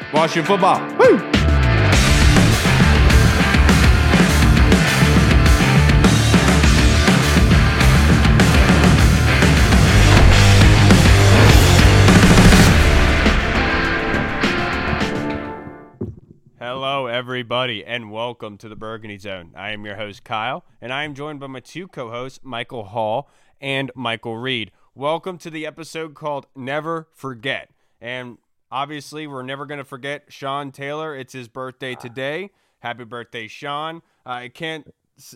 Washington football. Woo! Hello, everybody, and welcome to the Burgundy Zone. I am your host, Kyle, and I am joined by my two co-hosts, Michael Hall and Michael Reed. Welcome to the episode called Never Forget. And obviously, we're never going to forget Sean Taylor. It's his birthday today. Happy birthday, Sean. I can't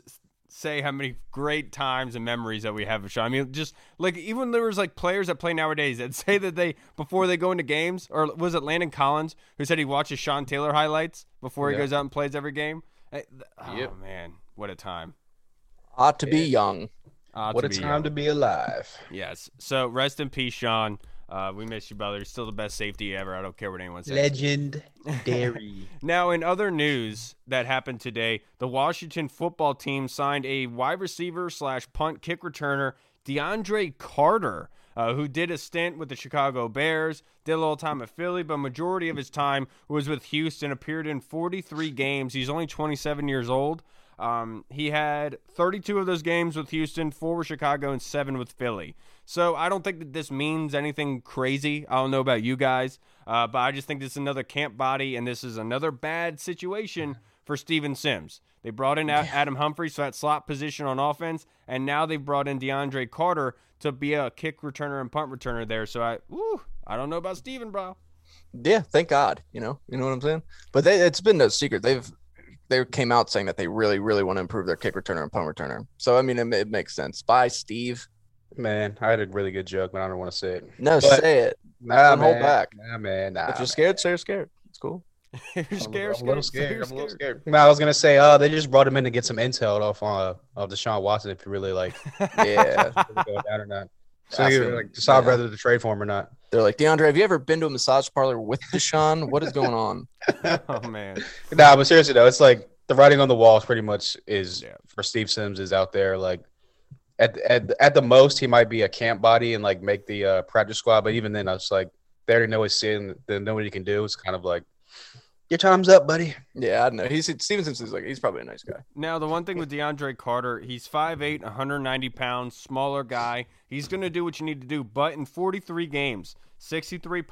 say how many great times and memories that we have of Sean. I mean, just like even there was like players that play nowadays that say that they, before they go into games, or was it Landon Collins who said he watches Sean Taylor highlights before he goes out and plays every game? Oh, man, what a time. Ought to be young. What a time to be alive. Yes. So rest in peace, Sean. We miss you, brother. You're still the best safety ever. I don't care what anyone says. Legendary. Now, in other news that happened today, the Washington football team signed a wide receiver / punt kick returner, DeAndre Carter, who did a stint with the Chicago Bears, did a little time at Philly, but majority of his time was with Houston, appeared in 43 games. He's only 27 years old. He had 32 of those games with Houston, 4 with Chicago, and 7 with Philly. So I don't think that this means anything crazy. I don't know about you guys, but I just think this is another camp body, and this is another bad situation for Steven Sims. They brought in Adam Humphries for that slot position on offense, and now they've brought in DeAndre Carter to be a kick returner and punt returner there. So I don't know about Steven, bro. Yeah, thank God. You know what I'm saying? But it's been no secret. They came out saying that they really, really want to improve their kick returner and punt returner. So, I mean, it makes sense. Bye, Steve. Man, I had a really good joke, but I don't want to say it. No, say it. Nah, don't hold back. Nah, man. Nah, if you're scared, say you're scared. It's cool. You're scared. I'm a little scared. No, I was going to say, they just brought him in to get some intel off of Deshaun Watson if you really like. Yeah. Go down or not. So you decide whether to trade for him or not. They're like, DeAndre, have you ever been to a massage parlor with Deshaun? What is going on? Oh, man. Nah, but seriously, though, it's like the writing on the walls pretty much is for Steve Sims is out there. Like at the most, he might be a camp body and like make the practice squad. But even then, I was like, they already know his sin. They know what he can do. It's kind of like, your time's up, buddy. Yeah, I know. Steven Sims is like, he's probably a nice guy. Now, the one thing with DeAndre Carter, he's 5'8", 190 pounds, smaller guy. He's going to do what you need to do. But in 43 games, 63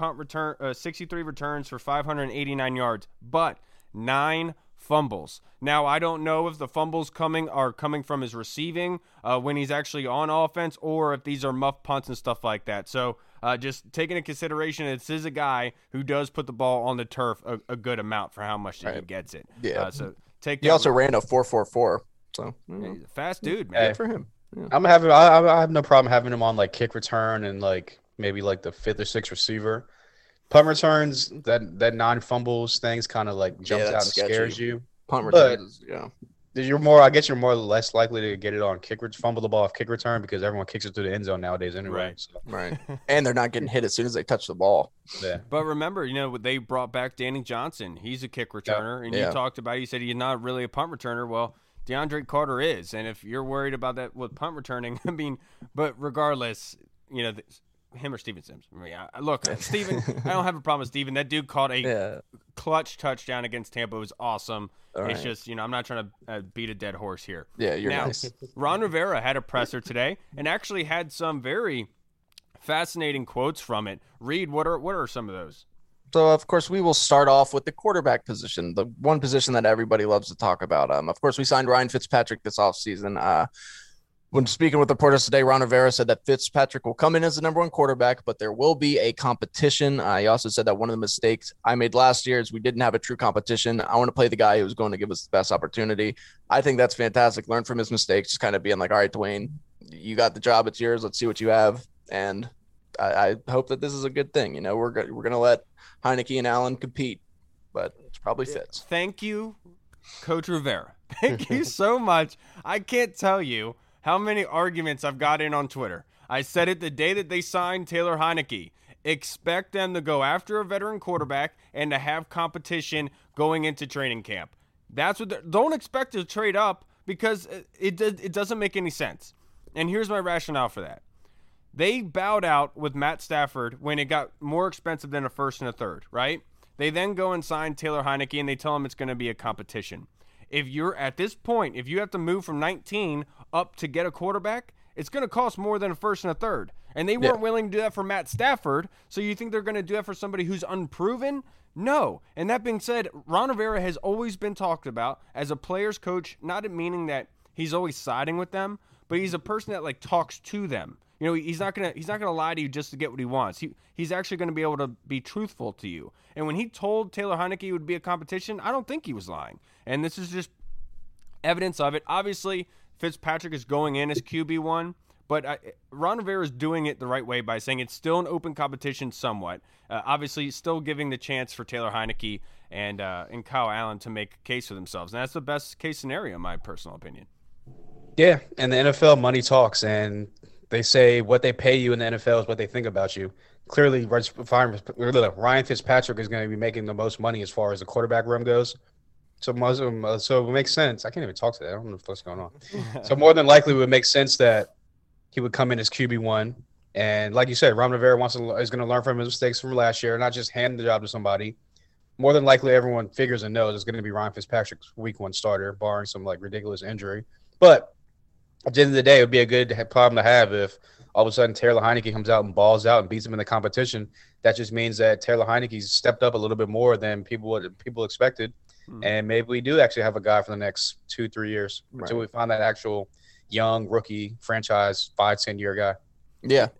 returns for 589 yards, but 9 fumbles. Now, I don't know if the fumbles are coming from his receiving when he's actually on offense, or if these are muff punts and stuff like that. So just taking into consideration, this is a guy who does put the ball on the turf a good amount for how much he gets it. Yeah. He also ran a 4.44. So he's a fast dude, man. Good for him. Yeah. I have no problem having him on like kick return and like maybe like the 5th or 6th receiver. Punt returns, that 9 fumbles things kind of like jumps out and scares you. Punt returns, you're more or less likely to get it on fumble the ball off kick return because everyone kicks it through the end zone nowadays anyway. Right. And they're not getting hit as soon as they touch the ball. Yeah. But remember, they brought back Danny Johnson. He's a kick returner, and you talked about. You said he's not really a punt returner. Well, DeAndre Carter is, and if you're worried about that with punt returning, I mean, but regardless, him or Steven Sims. I mean, look, Steven, I don't have a problem with Steven. That dude caught a clutch touchdown against Tampa. It was awesome. It's just, I'm not trying to beat a dead horse here. Yeah, you're now, nice. Ron Rivera had a presser today and actually had some very fascinating quotes from it. Reed, what are some of those? So, of course, we will start off with the quarterback position, the one position that everybody loves to talk about. Of course, we signed Ryan Fitzpatrick this offseason. When speaking with reporters today, Ron Rivera said that Fitzpatrick will come in as the number 1 quarterback, but there will be a competition. He also said that one of the mistakes I made last year is we didn't have a true competition. I want to play the guy who's going to give us the best opportunity. I think that's fantastic. Learn from his mistakes, just kind of being like, all right, Dwayne, you got the job. It's yours. Let's see what you have. And I hope that this is a good thing. We're going to let Heineke and Allen compete, but it's probably Fitz. Thank you, Coach Rivera. Thank you so much. I can't tell you how many arguments I've got in on Twitter. I said it the day that they signed Taylor Heineke. Expect them to go after a veteran quarterback and to have competition going into training camp. That's what. Don't expect to trade up because it doesn't make any sense. And here's my rationale for that. They bowed out with Matt Stafford when it got more expensive than a first and a third, right? They then go and sign Taylor Heineke, and they tell him it's going to be a competition. If you're at this point, if you have to move from 19 up to get a quarterback, it's going to cost more than a first and a third. And they weren't willing to do that for Matt Stafford, so you think they're going to do that for somebody who's unproven? No. And that being said, Ron Rivera has always been talked about as a player's coach, not meaning that he's always siding with them, but he's a person that like talks to them. You know, he's not gonna lie to you just to get what he wants. He's actually going to be able to be truthful to you. And when he told Taylor Heineke it would be a competition, I don't think he was lying. And this is just evidence of it. Obviously, Fitzpatrick is going in as QB1, but Ron Rivera is doing it the right way by saying it's still an open competition somewhat. Obviously, still giving the chance for Taylor Heineke and Kyle Allen to make a case for themselves. And that's the best case scenario, in my personal opinion. Yeah, and the NFL money talks, and they say what they pay you in the NFL is what they think about you. Clearly, Ryan Fitzpatrick is going to be making the most money as far as the quarterback room goes. So it makes sense. I can't even talk to that. I don't know what's going on. So more than likely, it would make sense that he would come in as QB1. And like you said, Ron Rivera is going to learn from his mistakes from last year, not just hand the job to somebody. More than likely, everyone figures and knows it's going to be Ryan Fitzpatrick's week 1 starter, barring some like ridiculous injury. But at the end of the day, it would be a good problem to have if all of a sudden Taylor Heineke comes out and balls out and beats him in the competition. That just means that Taylor Heineke's stepped up a little bit more than people expected. And maybe we do actually have a guy for the next 2-3 years until we find that actual young rookie franchise 5-10 year guy. Yeah.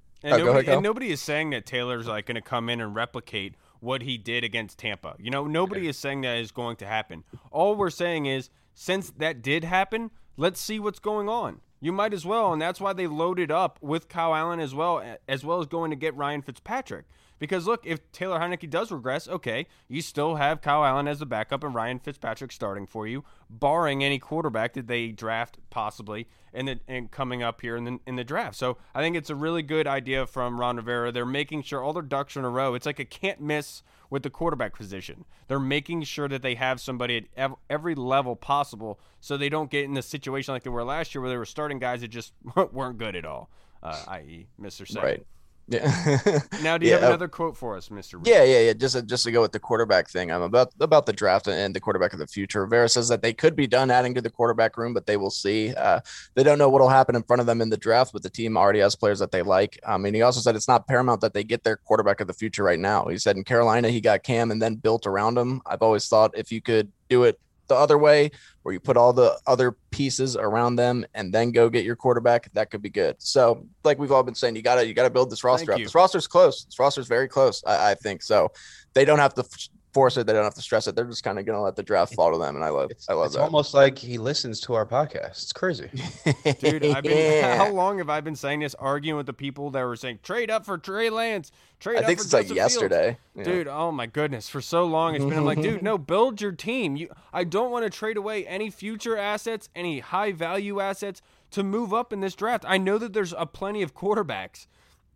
And nobody is saying that Taylor's like going to come in and replicate what he did against Tampa. You know, nobody is saying that is going to happen. All we're saying is, since that did happen, let's see what's going on. You might as well, and that's why they loaded up with Kyle Allen as well as going to get Ryan Fitzpatrick. Because, look, if Taylor Heineke does regress, okay, you still have Kyle Allen as the backup and Ryan Fitzpatrick starting for you, barring any quarterback that they draft possibly and coming up here in the draft. So I think it's a really good idea from Ron Rivera. They're making sure all their ducks are in a row. It's like a can't miss with the quarterback position. They're making sure that they have somebody at every level possible so they don't get in the situation like they were last year where they were starting guys that just weren't good at all, i.e. Mr. Second. Right. Yeah. Now, do you have another quote for us, Mr. Reed? Yeah. Just to go with the quarterback thing, about the draft and the quarterback of the future. Rivera says that they could be done adding to the quarterback room, but they will see. They don't know what will happen in front of them in the draft, but the team already has players that they like. And he also said it's not paramount that they get their quarterback of the future right now. He said in Carolina, he got Cam and then built around him. I've always thought if you could do it the other way, where you put all the other pieces around them and then go get your quarterback, that could be good. So like we've all been saying, you gotta build this roster up. This roster's close. This roster's very close. I think so. They don't have to force it. They don't have to stress it. They're just kind of going to let the draft fall to them. And I love that. It's almost like he listens to our podcast. It's crazy. Dude, how long have I been saying this, arguing with the people that were saying, trade up for Trey Lance, I think it's like yesterday. Yeah. Dude, oh my goodness. For so long, it's been like, dude, no, build your team. I don't want to trade away any future assets, any high value assets to move up in this draft. I know that there's plenty of quarterbacks,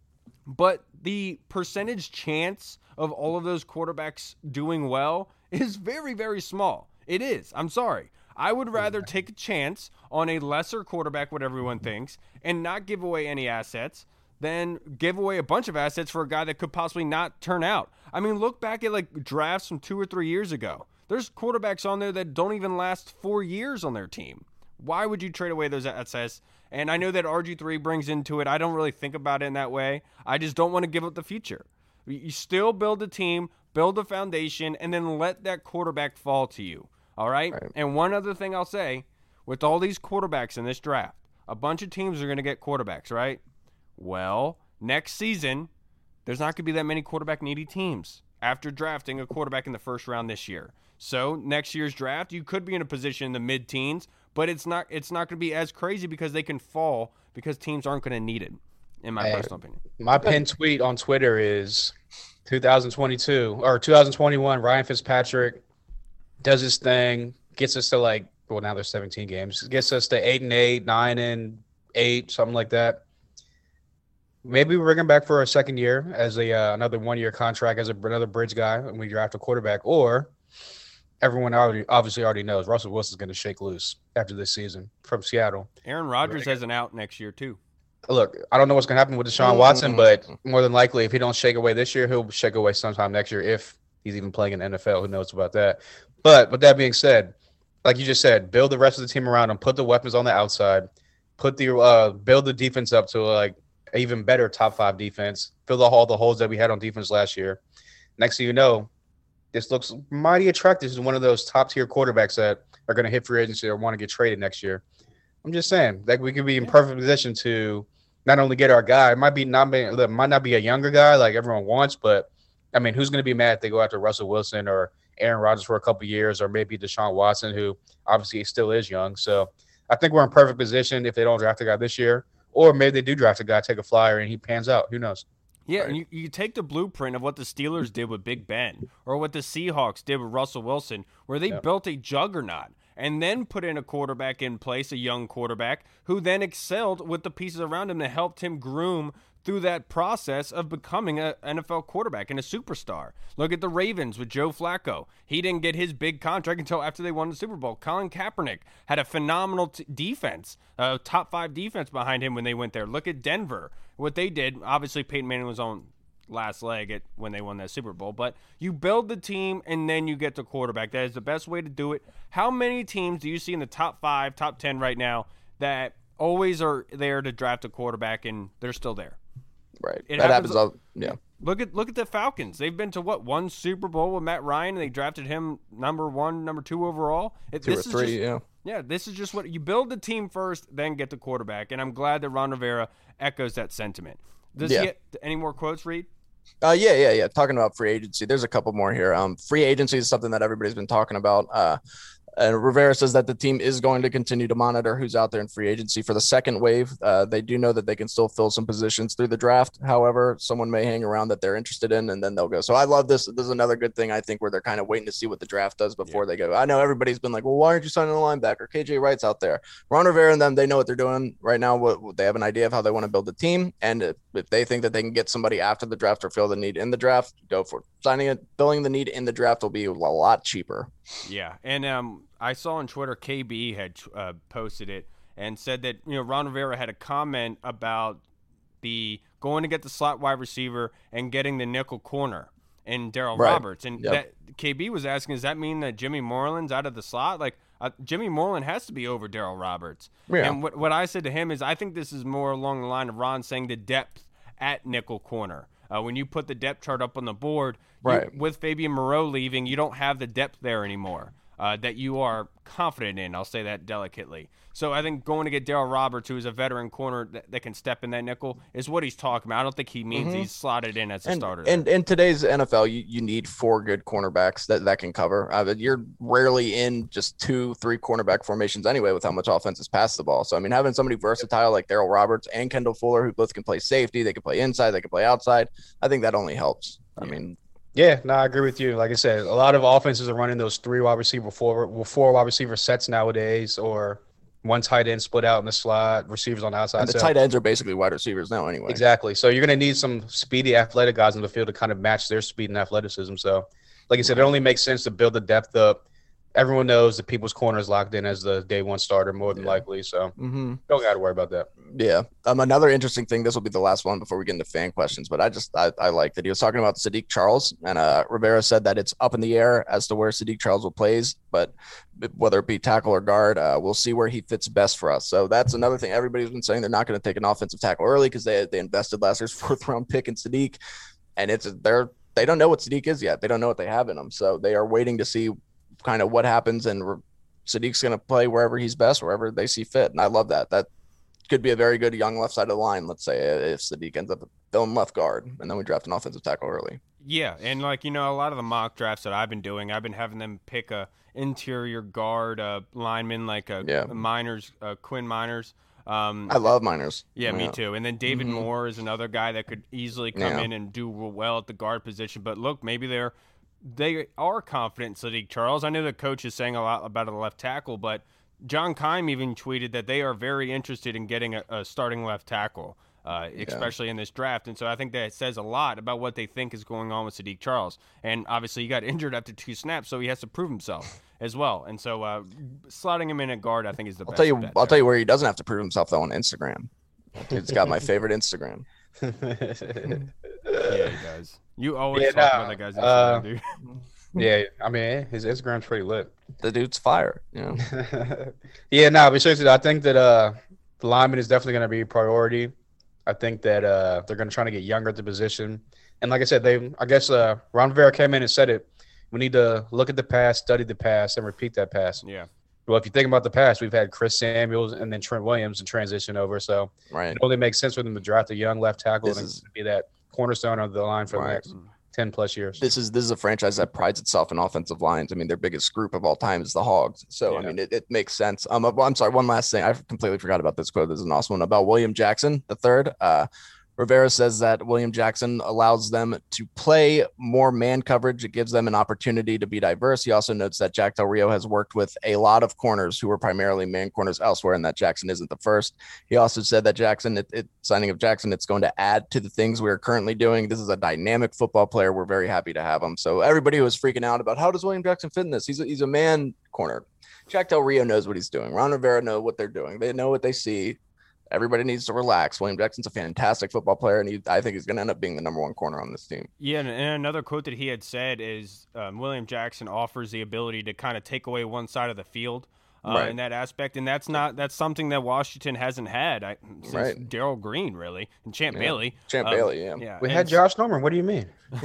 but the percentage chance of all of those quarterbacks doing well is very, very small. It is. I'm sorry. I would rather take a chance on a lesser quarterback, what everyone thinks, and not give away any assets than give away a bunch of assets for a guy that could possibly not turn out. I mean, look back at like drafts from 2 or 3 years ago. There's quarterbacks on there that don't even last 4 years on their team. Why would you trade away those assets? And I know that RG3 brings into it. I don't really think about it in that way. I just don't want to give up the future. You still build a team, build a foundation, and then let that quarterback fall to you. All right? And one other thing I'll say, with all these quarterbacks in this draft, a bunch of teams are going to get quarterbacks, right? Well, next season, there's not going to be that many quarterback-needy teams after drafting a quarterback in the first round this year. So next year's draft, you could be in a position in the mid-teens, but it's not going to be as crazy because they can fall because teams aren't going to need it, in my personal opinion. My pinned tweet on Twitter is 2022 or 2021, Ryan Fitzpatrick does his thing, gets us to now there's 17 games, gets us to 8-8, 9-8, something like that. Maybe we bring him back for a second year as another 1-year contract as another bridge guy and we draft a quarterback, or everyone obviously already knows Russell Wilson's going to shake loose after this season from Seattle. Aaron Rodgers has an out next year too. Look, I don't know what's going to happen with Deshaun Watson, but more than likely, if he don't shake away this year, he'll shake away sometime next year if he's even playing in the NFL. Who knows about that? But with that being said, like you just said, build the rest of the team around him, put the weapons on the outside, put the build the defense up to like an even better top 5 defense, fill all the holes that we had on defense last year. Next thing you know, this looks mighty attractive. This is one of those top tier quarterbacks that are going to hit free agency or want to get traded next year. I'm just saying, like, we could be in perfect position to not only get our guy. It might not be a younger guy like everyone wants, but I mean, who's going to be mad if they go after Russell Wilson or Aaron Rodgers for a couple of years, or maybe Deshaun Watson, who obviously still is young. So I think we're in perfect position if they don't draft a guy this year, or maybe they do draft a guy, take a flyer, and he pans out. Who knows? Yeah, and you take the blueprint of what the Steelers did with Big Ben or what the Seahawks did with Russell Wilson, where they built a juggernaut and then put in a quarterback in place, a young quarterback, who then excelled with the pieces around him that helped him groom through that process of becoming an NFL quarterback and a superstar. Look at the Ravens with Joe Flacco. He didn't get his big contract until after they won the Super Bowl. Colin Kaepernick had a phenomenal defense, top 5 defense behind him when they went there. Look at Denver, what they did. Obviously, Peyton Manning was on last leg when they won that Super Bowl, but you build the team and then you get the quarterback. That is the best way to do it. How many teams do you see in the top 5, top 10 right now that always are there to draft a quarterback and they're still there? Right. That happens all, yeah. Look at the Falcons. They've been to one Super Bowl with Matt Ryan, and they drafted him number 1, number 2 overall. 2 or 3, yeah. Yeah, this is just what you build the team first, then get the quarterback. And I'm glad that Ron Rivera echoes that sentiment. Does he get any more quotes, Reed? Yeah. Talking about free agency, there's a couple more here. Free agency is something that everybody's been talking about. And Rivera says that the team is going to continue to monitor who's out there in free agency for the second wave. They do know that they can still fill some positions through the draft. However, someone may hang around that they're interested in, and then they'll go. So I love this. This is another good thing, I think, where they're kind of waiting to see what the draft does before they go. I know everybody's been like, well, why aren't you signing a linebacker? KJ Wright's out there. Ron Rivera and them, they know what they're doing right now. They have an idea of how they want to build the team. And if they think that they can get somebody after the draft or fill the need in the draft, go for it. Signing it, filling the need in the draft will be a lot cheaper. Yeah, and I saw on Twitter KB had posted it and said that Ron Rivera had a comment about the going to get the slot wide receiver and getting the nickel corner and Darryl Roberts, and that KB was asking, does that mean that Jimmy Moreland's out of the slot? Like Jimmy Moreland has to be over Darryl Roberts. Yeah. And what I said to him is I think this is more along the line of Ron saying the depth at nickel corner. When you put the depth chart up on the board, with Fabian Moreau leaving, you don't have the depth there anymore that you are confident in. I'll say that delicately. So I think going to get Darryl Roberts, who is a veteran corner that can step in that nickel, is what he's talking about. I don't think he means he's slotted in as a starter. And in today's NFL, you need 4 good cornerbacks that can cover. You're rarely in just 2-3 cornerback formations anyway with how much offense is past the ball. So, I mean, having somebody versatile like Darryl Roberts and Kendall Fuller, who both can play safety, they can play inside, they can play outside, I think that only helps. I mean – yeah, no, I agree with you. Like I said, a lot of offenses are running those 4 wide receiver sets nowadays, or 1 tight end split out in the slot, receivers on the outside. And the tight ends are basically wide receivers now anyway. Exactly. So you're going to need some speedy, athletic guys in the field to kind of match their speed and athleticism. So, like I said, it only makes sense to build the depth up. Everyone knows that people's corner is locked in as the day 1 starter more than likely. So don't got to worry about that. Yeah. Another interesting thing, this will be the last one before we get into fan questions, but I like that he was talking about Sadiq Charles, and Rivera said that it's up in the air as to where Sadiq Charles will plays, but whether it be tackle or guard, we'll see where he fits best for us. So that's another thing. Everybody's been saying they're not going to take an offensive tackle early because they invested last year's 4th round pick in Sadiq, and they don't know what Sadiq is yet. They don't know what they have in him. So they are waiting to see kind of what happens, and Sadiq's going to play wherever he's best, wherever they see fit. And I love that. That could be a very good young left side of the line, let's say, if Sadiq ends up filling left guard, and then we draft an offensive tackle early. Yeah, and a lot of the mock drafts that I've been doing, I've been having them pick a interior guard lineman like Miners, Quinn Miners. I love Miners. Yeah, me too. And then David Moore is another guy that could easily come in and do well at the guard position. But look, maybe they are confident in Sadiq Charles. I know the coach is saying a lot about a left tackle, but John Keim even tweeted that they are very interested in getting a starting left tackle, especially in this draft. And so I think that says a lot about what they think is going on with Sadiq Charles. And obviously he got injured after 2 snaps, so he has to prove himself as well. And so slotting him in at guard, I think, is the best. I'll tell you where he doesn't have to prove himself, though, on Instagram. He's got my favorite Instagram. Yeah, he does. You always talk about that guy's Instagram, dude. Yeah, I mean, his Instagram's pretty lit. The dude's fire. Yeah. Yeah, no, but seriously, I think that the lineman is definitely going to be a priority. I think that they're going to try to get younger at the position. And like I said, I guess Ron Rivera came in and said it. We need to look at the past, study the past, and repeat that past. Yeah. Well, if you think about the past, we've had Chris Samuels and then Trent Williams in transition over. So Right. it only makes sense for them to draft a young left tackle This and is- be that cornerstone of the line for the Right. next 10 plus years. This is a franchise that prides itself in offensive lines. I mean, their biggest group of all time is the Hogs. So, I Yeah. mean, it makes sense. I'm sorry, one last thing. I completely forgot about this quote. This is an awesome one about William Jackson III. Rivera says that William Jackson allows them to play more man coverage. It gives them an opportunity to be diverse. He also notes that Jack Del Rio has worked with a lot of corners who were primarily man corners elsewhere, and that Jackson isn't the first. He also said that signing of Jackson, it's going to add to the things we are currently doing. This is a dynamic football player. We're very happy to have him. So everybody who was freaking out about how does William Jackson fit in this? He's a man corner. Jack Del Rio knows what he's doing. Ron Rivera knows what they're doing. They know what they see. Everybody needs to relax. William Jackson's a fantastic football player, and I think he's going to end up being the number one corner on this team. Yeah, and another quote that he had said is William Jackson offers the ability to kind of take away one side of the field in that aspect, and that's something that Washington hasn't had since Darrell Green, really, and Champ Bailey. Bailey, yeah. We had Josh Norman. What do you mean?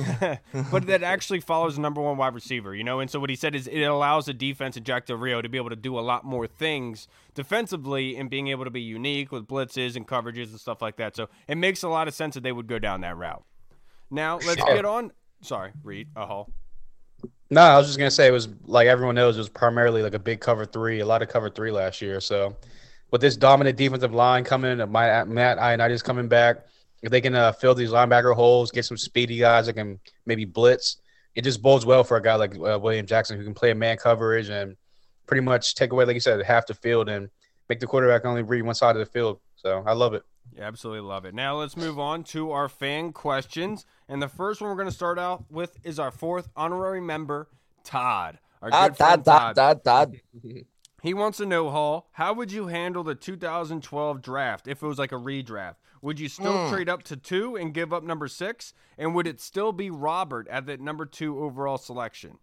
But that actually follows the number one wide receiver, And so what he said is it allows the defense and Jack Del Rio to be able to do a lot more things defensively and being able to be unique with blitzes and coverages and stuff like that. So it makes a lot of sense that they would go down that route. Now let's get on. Sorry, Reed. Hall. No, I was just gonna say it was like everyone knows it was primarily like a big cover three, a lot of cover three last year. So with this dominant defensive line coming in, Matt Ioannidis coming back, if they can fill these linebacker holes, get some speedy guys that can maybe blitz, it just bodes well for a guy like William Jackson who can play man coverage and pretty much take away, like you said, half the field and make the quarterback only read one side of the field. So I love it. Yeah, absolutely love it. Now let's move on to our fan questions. And the first one we're going to start out with is our fourth honorary member, Todd. Our good friend Todd. He wants to know, Hall, how would you handle the 2012 draft if it was like a redraft? Would you still trade up to 2 and give up number 6? And would it still be Robert at the number 2 overall selection?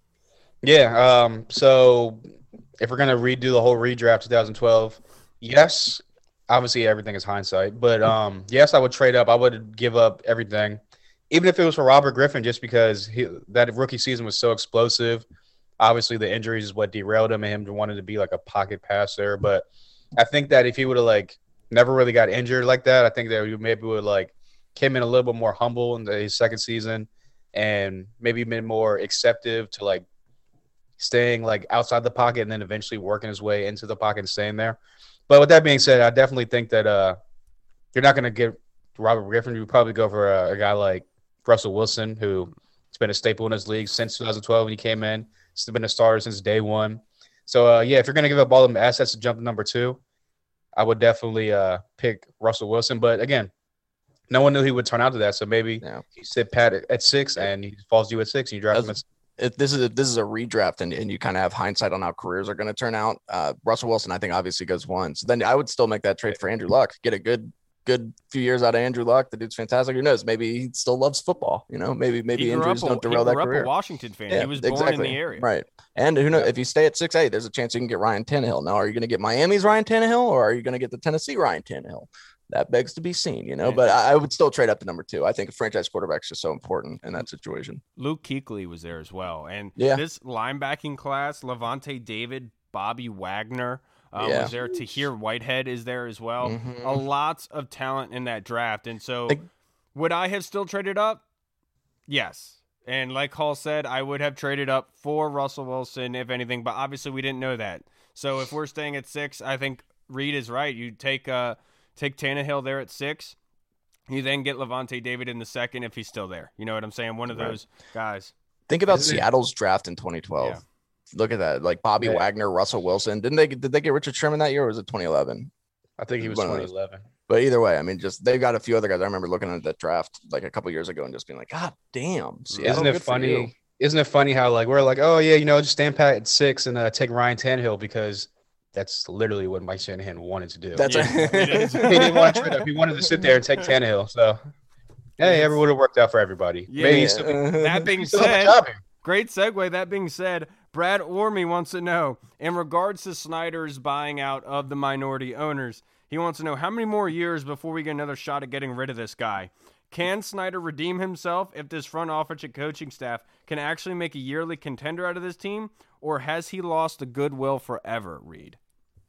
Yeah. So if we're going to redo the whole redraft 2012, yes. Obviously, everything is hindsight. But, yes, I would trade up. I would give up everything, even if it was for Robert Griffin, just because that rookie season was so explosive. Obviously, the injuries is what derailed him and him wanted to be like a pocket passer. But I think that if he would have like never really got injured like that, I think that we maybe would like came in a little bit more humble in his second season and maybe been more acceptive to like staying like outside the pocket and then eventually working his way into the pocket and staying there. But with that being said, I definitely think that you're not going to get Robert Griffin. You would probably go for a guy like Russell Wilson, who has been a staple in his league since 2012 when he came in. He's been a starter since day one. So, yeah, if you're going to give up all of them assets to jump to number 2, I would definitely pick Russell Wilson. But, again, no one knew he would turn out to that. So maybe he sit pat at 6 and he falls to you at 6 and you draft him at 6. This is a redraft and you kind of have hindsight on how careers are going to turn out. Russell Wilson, I think, obviously goes 1. So then I would still make that trade for Andrew Luck. Get a good few years out of Andrew Luck. The dude's fantastic. Who knows? Maybe he still loves football. Maybe injuries don't derail that career. He grew up a Washington fan. Yeah, he was born in the area. Right. And who knows? If you stay at 6A, there's a chance you can get Ryan Tannehill. Now, are you going to get Miami's Ryan Tannehill or are you going to get the Tennessee Ryan Tannehill? That begs to be seen, but I would still trade up to number 2. I think a franchise quarterback is just so important in that situation. Luke Kuechly was there as well. And this linebacking class, Levante David, Bobby Wagner was there. Tahir Whitehead is there as well. Mm-hmm. A lots of talent in that draft. And so would I have still traded up? Yes. And like Hall said, I would have traded up for Russell Wilson, if anything, but obviously we didn't know that. So if we're staying at 6, I think Reed is right. You take Tannehill there at 6. You then get Levante David in the 2nd if he's still there. You know what I'm saying? One of those guys. Think about Seattle's draft in 2012. Yeah. Look at that. Like Bobby Wagner, Russell Wilson. Did they get Richard Sherman that year or was it 2011? I think he was 2011. But either way, I mean, they've got a few other guys. I remember looking at that draft like a couple years ago and just being like, God damn. Seattle, isn't it funny? Isn't it funny how like we're like, oh yeah, just stand pat at 6 and take Ryan Tannehill because that's literally what Mike Shanahan wanted to do. That's he didn't want to trade up. He wanted to sit there and take Tannehill. So Hey, it would have worked out for everybody. Yeah. Maybe still That being still have a said, job here. great segue. That being said, Brad Orme wants to know, in regards to Snyder's buying out of the minority owners, he wants to know how many more years before we get another shot at getting rid of this guy. Can Snyder redeem himself if this front office and coaching staff can actually make a yearly contender out of this team, or has he lost the goodwill forever, Reed?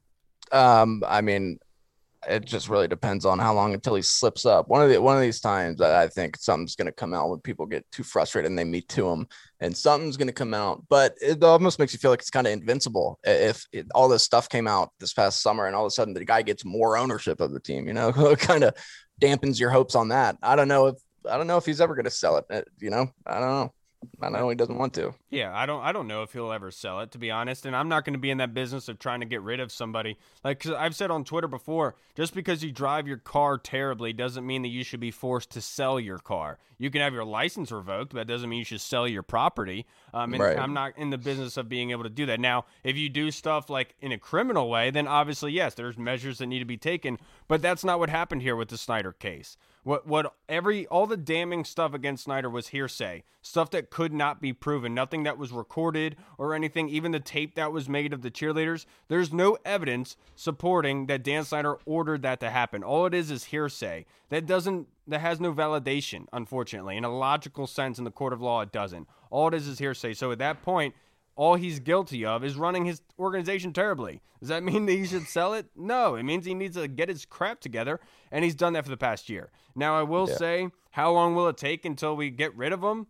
I mean, it just really depends on how long until he slips up. One of these times, I think something's going to come out when people get too frustrated and they meet to him, and something's going to come out. But it almost makes you feel like it's kind of invincible if all this stuff came out this past summer, and all of a sudden the guy gets more ownership of the team. It kind of dampens your hopes on that. I don't know if he's ever going to sell it. I don't know. I know he doesn't want to. Yeah, I don't know if he'll ever sell it, to be honest. And I'm not going to be in that business of trying to get rid of somebody. Like, 'cause I've said on Twitter before, just because you drive your car terribly doesn't mean that you should be forced to sell your car. You can have your license revoked, but that doesn't mean you should sell your property. And Right. I'm not in the business of being able to do that. Now, if you do stuff like in a criminal way, then obviously, yes, there's measures that need to be taken. But that's not what happened here with the Snyder case. All the damning stuff against Snyder was hearsay, stuff that could not be proven, nothing that was recorded or anything, even the tape that was made of the cheerleaders. There's no evidence supporting that Dan Snyder ordered that to happen. All it is hearsay. That has no validation, unfortunately. In a logical sense, in the court of law, it doesn't. All it is hearsay. So at that point, all he's guilty of is running his organization terribly. Does that mean that he should sell it? No, it means he needs to get his crap together, and he's done that for the past year. Now, I will say, how long will it take until we get rid of him?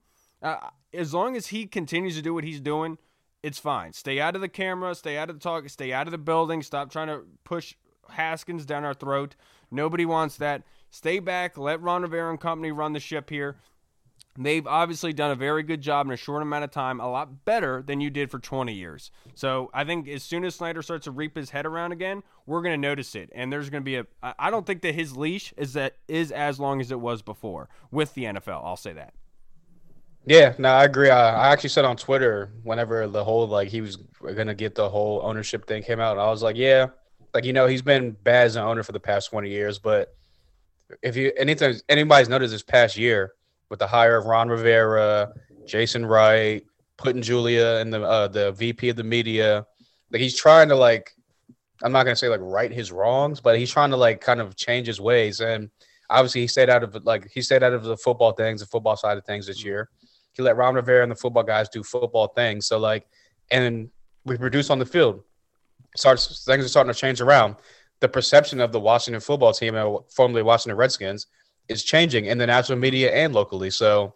As long as he continues to do what he's doing, it's fine. Stay out of the camera, stay out of the talk, stay out of the building, stop trying to push Haskins down our throat. Nobody wants that. Stay back, let Ron Rivera and company run the ship here. They've obviously done a very good job in a short amount of time, a lot better than you did for 20 years. So I think as soon as Snyder starts to reap his head around again, we're going to notice it. And there's going to be I don't think that his leash is as long as it was before with the NFL. I'll say that. Yeah, no, I agree. I actually said on Twitter whenever the whole he was gonna get the whole ownership thing came out, and I was like, yeah, he's been bad as an owner for the past 20 years, but if anybody's noticed this past year with the hire of Ron Rivera, Jason Wright, putting Julia in the VP of the media, he's trying to I'm not gonna say right his wrongs, but he's trying to kind of change his ways, and obviously he stayed out of the football things, the football side of things this year. He let Ron Rivera and the football guys do football things. So and we produce on the field. Things are starting to change around. The perception of the Washington football team, formerly Washington Redskins, is changing in the national media and locally. So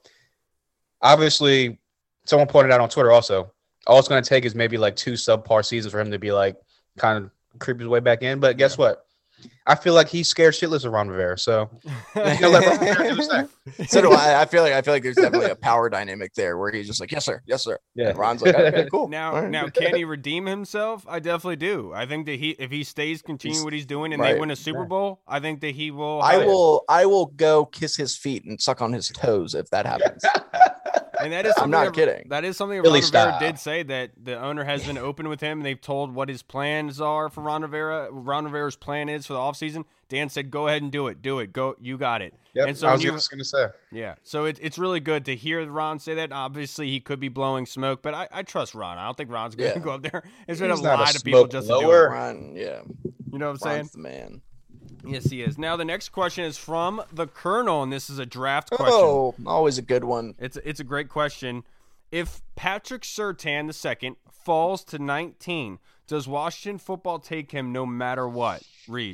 obviously, someone pointed out on Twitter also, all it's going to take is maybe 2 subpar seasons for him to be kind of creep his way back in. But guess what? I feel like he's scared shitless of Ron Rivera. So let Ron Rivera do his thing. So do I. I feel like there's definitely a power dynamic there where he's just yes sir, yes sir. Yeah. And Ron's like, okay, cool. Now, can he redeem himself? I definitely do. I think that if he stays continuing what he's doing and they win a Super Bowl, I think that he will. I will go kiss his feet and suck on his toes if that happens. And that is I'm not kidding. That is something that Ron Rivera did say, that the owner has been open with him. They've told what his plans are for Ron Rivera. Ron Rivera's plan is for the offseason. Dan said, go ahead and do it. Do it. Go. You got it. Yep, and so I was just going to say. Yeah. So it's really good to hear Ron say that. Obviously, he could be blowing smoke, but I trust Ron. I don't think Ron's going to go up there. There's been a lot of people just to do it. Ron, yeah. You know what I'm saying? Ron's the man. Yes, he is. Now, the next question is from the Colonel, and this is a draft question. Oh, always a good one. It's a great question. If Patrick Surtain II falls to 19, does Washington football take him no matter what? Reed.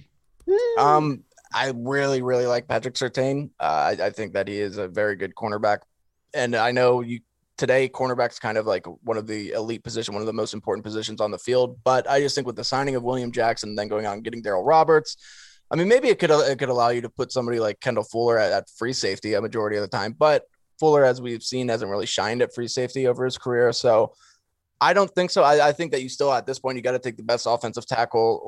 I really, really like Patrick Surtain. I think that he is a very good cornerback. And I know today cornerback's kind of one of the elite position, one of the most important positions on the field. But I just think with the signing of William Jackson, then going out and getting Darryl Roberts, I mean, maybe it could allow you to put somebody like Kendall Fuller at free safety a majority of the time. But Fuller, as we've seen, hasn't really shined at free safety over his career. So I don't think so. I think that you still, at this point, you got to take the best offensive tackle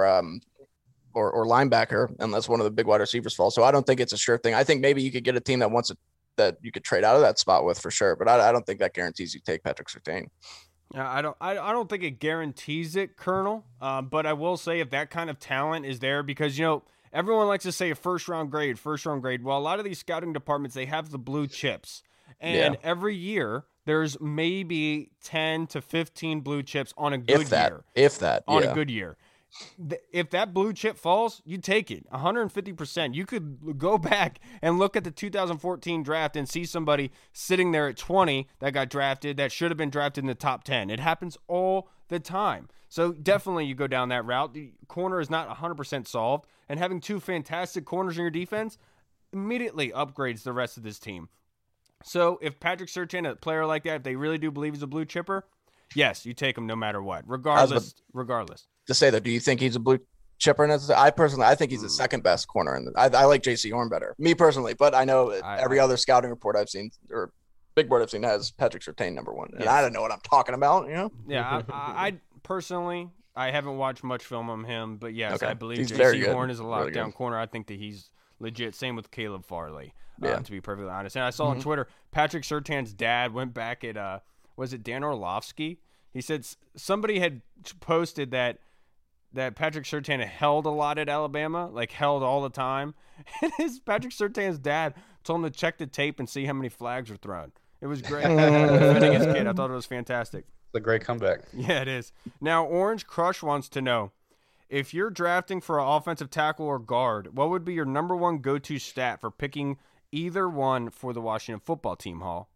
or linebacker, unless one of the big wide receivers falls. So I don't think it's a sure thing. I think maybe you could get a team that wants it, that you could trade out of that spot with for sure. But I don't think that guarantees you take Patrick Surtain. I don't think it guarantees it, Colonel. But I will say if that kind of talent is there, because everyone likes to say a first round grade. Well, a lot of these scouting departments, they have the blue chips. And every year there's maybe 10 to 15 blue chips on a good year. If that. On a good year. If that blue chip falls, you take it 150%. You could go back and look at the 2014 draft and see somebody sitting there at 20 that got drafted that should have been drafted in the top 10. It happens all the time. So definitely you go down that route. The corner is not 100% solved, and having two fantastic corners in your defense immediately upgrades the rest of this team. So if Patrick Surtain, a player like that, if they really do believe he's a blue chipper, yes, you take him no matter what, regardless. To say that, do you think he's a blue chipper? I think he's the second best corner. And I like J.C. Horn better, me personally. But I know every other scouting report I've seen or big board I've seen has Patrick Surtain number one, and I don't know what I'm talking about. Yeah, I personally, I haven't watched much film on him, but yes, I believe J.C. Horn is a lockdown corner. I think that he's legit. Same with Caleb Farley. To be perfectly honest, and I saw on Twitter, Patrick Surtain's dad went back at was it Dan Orlovsky? He said somebody had posted that Patrick Surtain held a lot at Alabama, like held all the time. And Patrick Surtain's dad told him to check the tape and see how many flags were thrown. It was great. Defending his kid, I thought it was fantastic. It's a great comeback. Yeah, it is. Now, Orange Crush wants to know, if you're drafting for an offensive tackle or guard, what would be your number one go-to stat for picking either one for the Washington football team, Hall?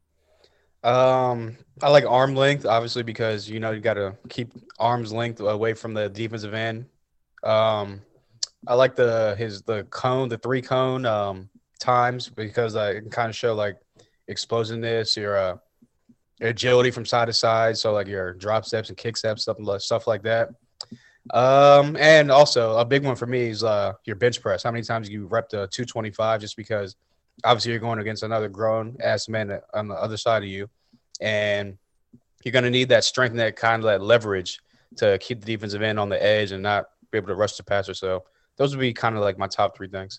I like arm length, obviously, because you got to keep arm's length away from the defensive end. I like the cone, the 3-cone times, because it can kind of show like explosiveness, your agility from side to side. So like your drop steps and kick steps, stuff like that. And also a big one for me is your bench press. How many times you rep the 225, just because obviously you're going against another grown-ass man on the other side of you, and you're going to need that strength and that leverage to keep the defensive end on the edge and not be able to rush the passer. So those would be kind of like my top three things.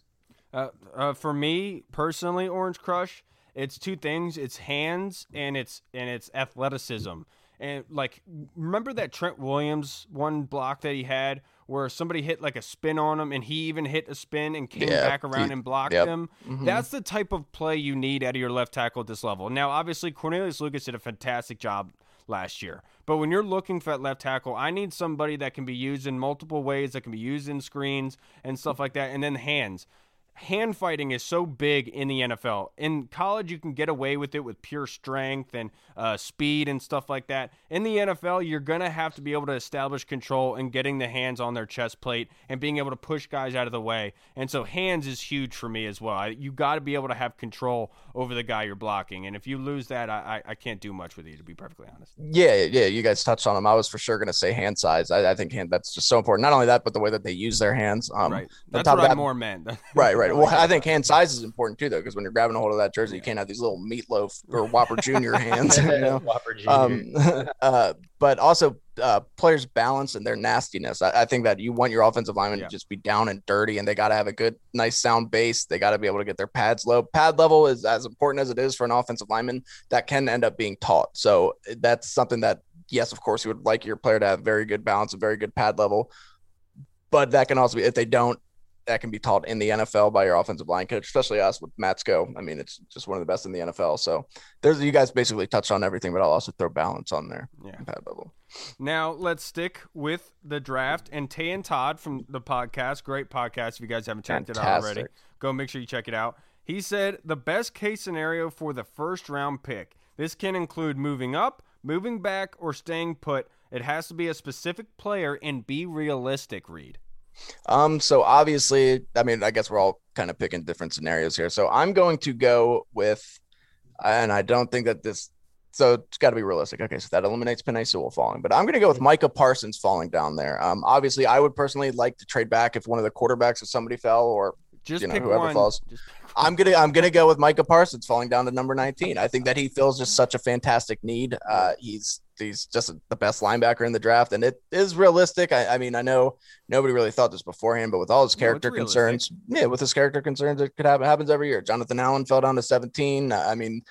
For me personally, Orange Crush, it's two things. It's hands and it's athleticism. And like, remember that Trent Williams one block that he had where somebody hit like a spin on him and he even hit a spin and came back around and blocked him? Mm-hmm. That's the type of play you need out of your left tackle at this level. Now, obviously, Cornelius Lucas did a fantastic job last year. But when you're looking for that left tackle, I need somebody that can be used in multiple ways, that can be used in screens and stuff like that. And then hands. Hand fighting is so big in the NFL. In college, you can get away with it with pure strength and speed and stuff like that. In the NFL, you're going to have to be able to establish control and getting the hands on their chest plate and being able to push guys out of the way. And so hands is huge for me as well. You got to be able to have control over the guy you're blocking. And if you lose that, I can't do much with you, to be perfectly honest. Yeah, you guys touched on them. I was for sure going to say hand size. I think that's just so important. Not only that, but the way that they use their hands. Right. That's what I more meant. Right. Well, I think hand size is important too, though, because when you're grabbing a hold of that jersey, you can't have these little meatloaf or Whopper Jr. hands. Whopper Jr. But also players' balance and their nastiness. I think that you want your offensive linemen to just be down and dirty, and they got to have a good, nice, sound base. They got to be able to get their pads low. Pad level is as important as it is for an offensive lineman. That can end up being taught. So that's something that, yes, of course, you would like your player to have very good balance and very good pad level. But that can also be, if they don't, that can be taught in the NFL by your offensive line coach, especially us with Matsko. I mean, it's just one of the best in the NFL. So you guys basically touched on everything, but I'll also throw balance on there. Yeah. Pad level. Now let's stick with the draft, and Tay and Todd from the podcast, great podcast. If you guys haven't checked it out already, go make sure you check it out. He said the best case scenario for the first round pick. This can include moving up, moving back, or staying put. It has to be a specific player and be realistic, Reed. So obviously, I mean, I guess we're all kind of picking different scenarios here. So I'm going to go with, and I don't think that so it's got to be realistic. Okay, so that eliminates Penei Sewell falling, but I'm going to go with Micah Parsons falling down there. Obviously, I would personally like to trade back if one of the quarterbacks, if somebody fell, or whoever falls. I'm gonna go with Micah Parsons falling down to number 19. I think that he fills just such a fantastic need. He's just the best linebacker in the draft, and it is realistic. I mean, I know nobody really thought this beforehand, but with all his character concerns, it could happen. It happens every year. Jonathan Allen fell down to 17. I mean,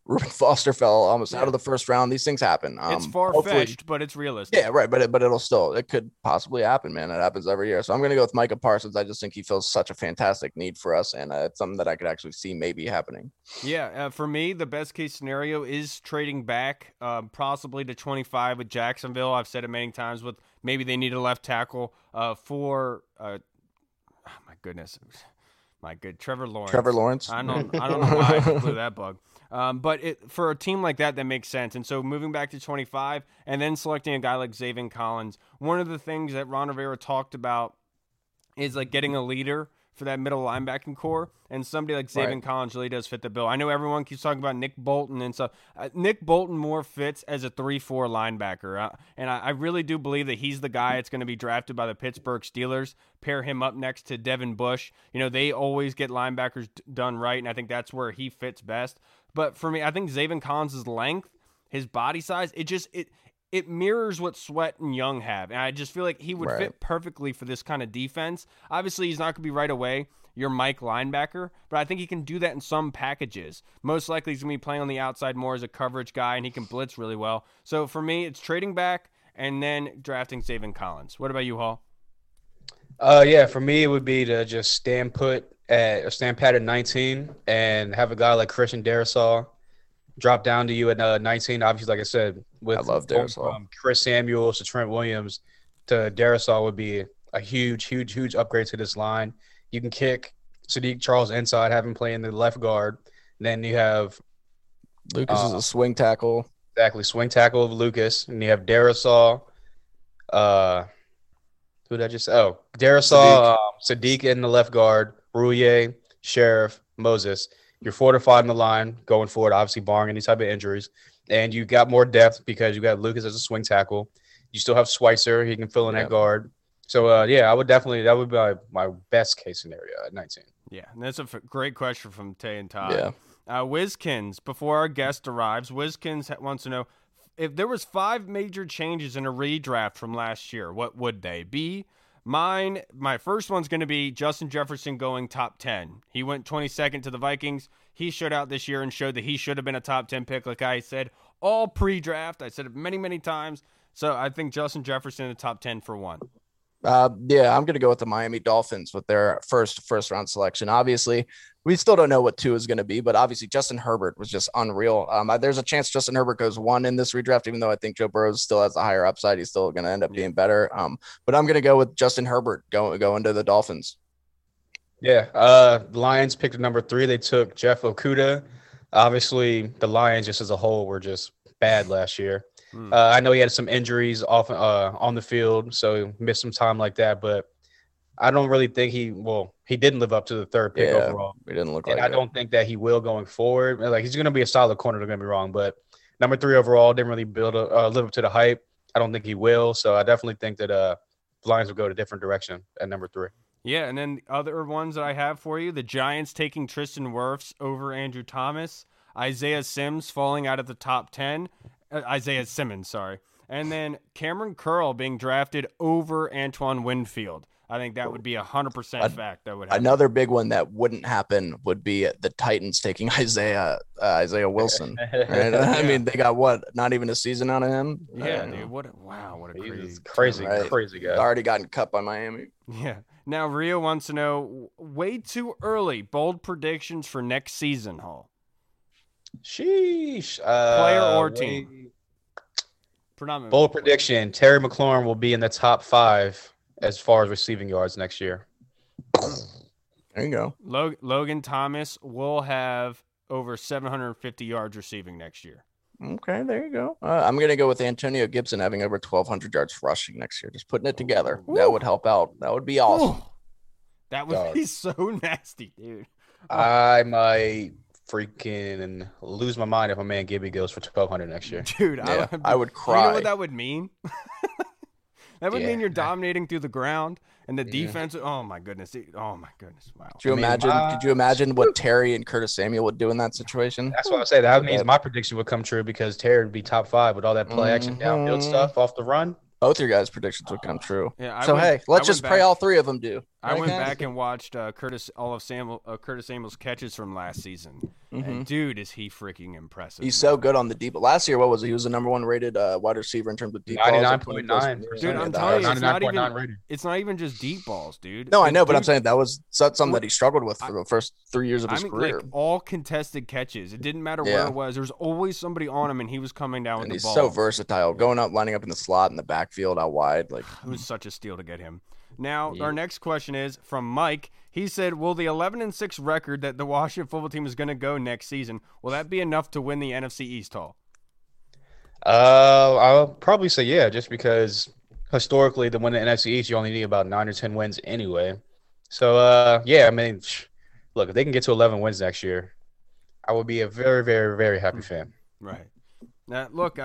Reuben Foster fell almost out of the first round. These things happen. It's far-fetched, but it's realistic. Yeah, right. But it could possibly happen, man. It happens every year. So I'm going to go with Micah Parsons. I just think he fills such a fantastic need for us, and it's something that I could actually see maybe happening. Yeah, for me, the best case scenario is trading back, possibly to 25 with Jacksonville. I've said it many times with maybe they need a left tackle for. Oh my goodness. Trevor Lawrence. Trevor Lawrence. I don't know why I blew that bug. But for a team like that makes sense. And so moving back to 25 and then selecting a guy like Zaven Collins, one of the things that Ron Rivera talked about is like getting a leader for that middle linebacking core, and somebody like Zaven Collins really does fit the bill. I know everyone keeps talking about Nick Bolton and stuff. Nick Bolton more fits as a 3-4 linebacker, and I really do believe that he's the guy that's going to be drafted by the Pittsburgh Steelers. Pair him up next to Devin Bush. You know, they always get linebackers done right, and I think that's where he fits best. But for me, I think Zaven Collins' length, his body size, it mirrors what Sweat and Young have. And I just feel like he would fit perfectly for this kind of defense. Obviously, he's not going to be right away your Mike linebacker, but I think he can do that in some packages. Most likely, he's going to be playing on the outside more as a coverage guy, and he can blitz really well. So for me, it's trading back and then drafting Zaven Collins. What about you, Hall? Yeah, for me, it would be to just stand pat at 19 and have a guy like Christian Darrisaw drop down to you at 19. Obviously, like I said, I love Darrisaw. From Chris Samuels to Trent Williams to Darrisaw would be a huge upgrade to this line. You can kick Sadiq Charles inside, have him play in the left guard. Then you have Lucas is a swing tackle. Exactly, swing tackle of Lucas. And you have Darrisaw. Who did I just say? Oh, Darrisaw, Sadiq in the left guard, Rouillet, Sheriff, Moses. You're fortified in the line going forward, obviously barring any type of injuries. And you got more depth because you got Lucas as a swing tackle. You still have Schweitzer. He can fill in that guard. So, I would definitely – that would be my best case scenario at 19. Yeah, and that's a great question from Tay and Todd. Yeah. Wizkins, before our guest arrives, Wizkins wants to know, if there was 5 major changes in a redraft from last year, what would they be? My first one's going to be Justin Jefferson going top 10. He went 22nd to the Vikings. He showed out this year and showed that he should have been a top 10 pick, like I said, all pre-draft. I said it many, many times. So I think Justin Jefferson in the top 10 for one. I'm going to go with the Miami Dolphins with their first round selection. Obviously, we still don't know what 2 is going to be, but obviously Justin Herbert was just unreal. There's a chance Justin Herbert goes 1 in this redraft, even though I think Joe Burrow still has a higher upside. He's still going to end up being better. But I'm going to go with Justin Herbert going to the Dolphins. Yeah, the Lions picked number 3. They took Jeff Okudah. Obviously, the Lions just as a whole were just bad last year. I know he had some injuries off on the field, so he missed some time like that. But I don't really think he didn't live up to the 3rd pick overall. He didn't look like it. I don't think that he will going forward. Like, he's going to be a solid corner, don't get me wrong. But number 3 overall didn't really live up to the hype. I don't think he will. So I definitely think that the Lions will go a different direction at number 3. Yeah, and then other ones that I have for you, the Giants taking Tristan Wirfs over Andrew Thomas, Isaiah Simmons falling out of the top 10. Isaiah Simmons, sorry. And then Cameron Curl being drafted over Antoine Winfield. I think that would be 100% fact. That would happen. Another big one that wouldn't happen would be the Titans taking Isaiah Wilson. Right? I mean, they got not even a season out of him. Yeah, dude. What a crazy guy. Already gotten cut by Miami. Yeah. Now Rio wants to know, way too early, bold predictions for next season, Hall. Sheesh. Player or team? Bold prediction: Terry McLaurin will be in the top 5 as far as receiving yards next year. There you go. Logan Thomas will have over 750 yards receiving next year. Okay, there you go. I'm going to go with Antonio Gibson having over 1,200 yards rushing next year. Just putting it together. Ooh. That would help out. That would be awesome. Ooh. That would be so nasty, dude. I might freaking lose my mind if my man Gibby goes for 1,200 next year. Dude, I would cry. You know what that would mean? That would mean you're dominating through the ground and the defense. Oh my goodness. Wow. Could you imagine what Terry and Curtis Samuel would do in that situation? That's what I say. That means my prediction would come true because Terry would be top 5 with all that play action downfield stuff off the run. Both your guys' predictions would come true. Yeah, let's just pray all 3 of them do. I went back and watched Curtis Samuel's catches from last season. And dude, is he freaking impressive. He's so good on the deep. Last year, what was he? He was the number one rated wide receiver in terms of deep 99.9%. Dude, I'm telling you, it's not even just deep balls, dude. No, I know, but I'm saying that was something that he struggled with for the first 3 years of his career. Like all contested catches. It didn't matter where it was. There was always somebody on him, and he was coming down with the ball. He's so versatile, going up, lining up in the slot, in the backfield, out wide. Like it was such a steal to get him. Now, our next question is from Mike. He said, will the 11-6 record that the Washington football team is going to go next season, will that be enough to win the NFC East, Hall? I'll probably say yeah, just because historically to win the NFC East, you only need about 9 or 10 wins anyway. So, yeah, I mean, look, if they can get to 11 wins next year, I would be a very, very, very happy fan. Right. Now, look,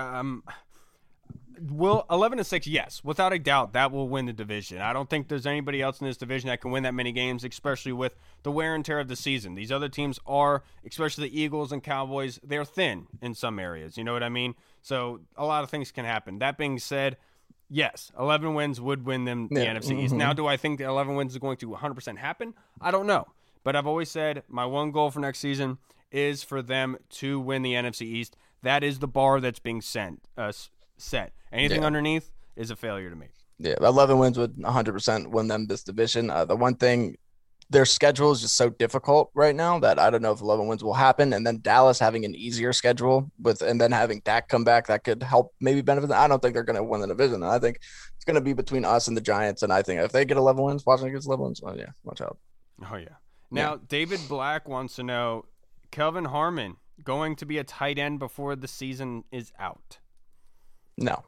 will 11-6? Yes, without a doubt, that will win the division. I don't think there's anybody else in this division that can win that many games, especially with the wear and tear of the season. These other teams are, especially the Eagles and Cowboys, they're thin in some areas. You know what I mean? So a lot of things can happen. That being said, yes, 11 wins would win them the NFC East. Now, do I think the 11 wins is going to 100% happen? I don't know. But I've always said my one goal for next season is for them to win the NFC East. That is the bar that's being set. Anything underneath is a failure to me. Yeah, 11 wins would 100% win them this division. The one thing, their schedule is just so difficult right now that I don't know if 11 wins will happen. And then Dallas having an easier schedule and then having Dak come back, that could help maybe benefit them. I don't think they're going to win the division. I think it's going to be between us and the Giants. And I think if they get 11 wins, Washington gets 11 wins. Well, yeah, watch out. Oh, yeah. Now, David Black wants to know, Kelvin Harmon going to be a tight end before the season is out? No,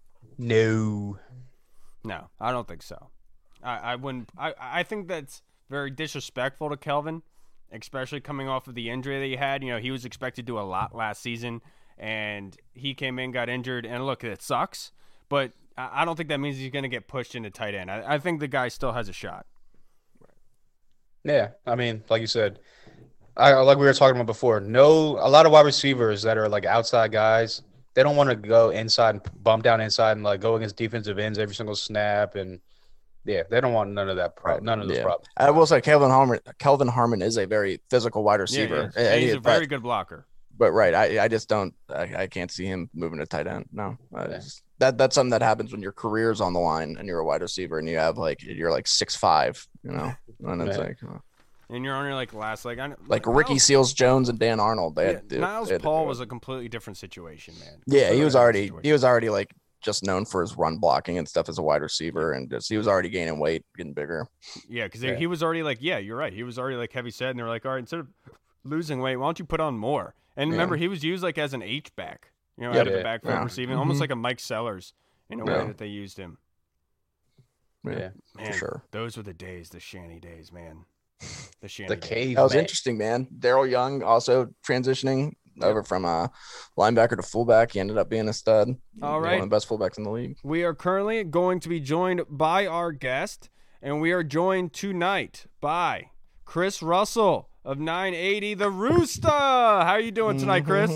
I don't think so. I wouldn't. I think that's very disrespectful to Kelvin, especially coming off of the injury that he had. You know, he was expected to do a lot last season, and he came in, got injured, and look, it sucks. But I don't think that means he's going to get pushed into tight end. I think the guy still has a shot. Yeah, I mean, like you said, like we were talking about before, a lot of wide receivers that are like outside guys, they don't want to go inside and bump down inside and like go against defensive ends every single snap. And yeah, they don't want none of that. None of those problems. I will say Kelvin Harmon is a very physical wide receiver. Yeah. He's a very good blocker. But I just don't. I can't see him moving to tight end. No, that's something that happens when your career's on the line and you're a wide receiver and you're 6'5", you know, and it's and you're on your last Ricky Seals Jones and Dan Arnold. Niles Paul was a completely different situation, man. Yeah, he was already just known for his run blocking and stuff as a wide receiver, and he was already gaining weight, getting bigger. Yeah, because he was already you're right. He was already heavy set, and they were like, all right, instead of losing weight, why don't you put on more? And remember, he was used as an H back, out of the backfield receiving, almost like a Mike Sellers in a way that they used him. Yeah, man, for sure. Those were the days, the Shanny days, man. The cave. That was interesting, man. Daryl Young also transitioning over from linebacker to fullback. He ended up being a stud. All right. One of the best fullbacks in the league. We are currently going to be joined by our guest, and we are joined tonight by Chris Russell of 980 The Rooster. How are you doing tonight, Chris?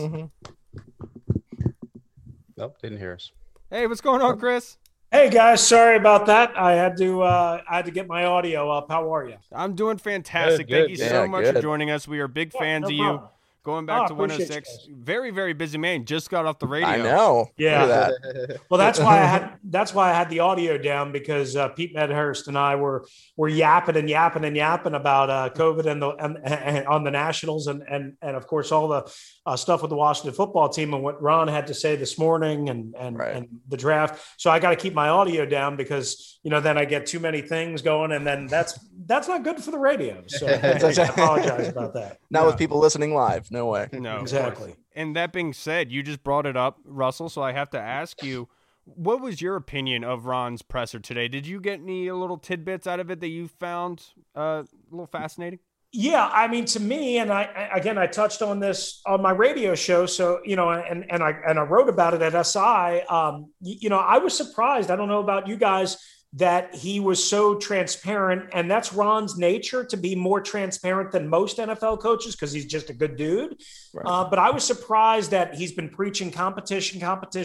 Nope, didn't hear us. Hey, what's going on, Chris? Hey guys, sorry about that. I had to get my audio up. How are you? I'm doing fantastic. Thank you so much for joining us. We are big fans of you. Going back to 106. Very, very busy man. Just got off the radio. I know. Yeah. Well, that's why I had the audio down, because Pete Medhurst and I were yapping about COVID and on the Nationals and of course all the stuff with the Washington football team and what Ron had to say this morning and the draft. So I got to keep my audio down because then I get too many things going, and then that's not good for the radio. So I apologize about that. Not with people listening live. No way. No, exactly. And that being said, you just brought it up, Russell, so I have to ask you, what was your opinion of Ron's presser today? Did you get any little tidbits out of it that you found a little fascinating? Yeah, I mean, to me, and I touched on this on my radio show. So, and I wrote about it at SI. I was surprised. I don't know about you guys. that he was so transparent, and that's Ron's nature, to be more transparent than most NFL coaches because he's just a good dude. Right. But I was surprised that he's been preaching competition.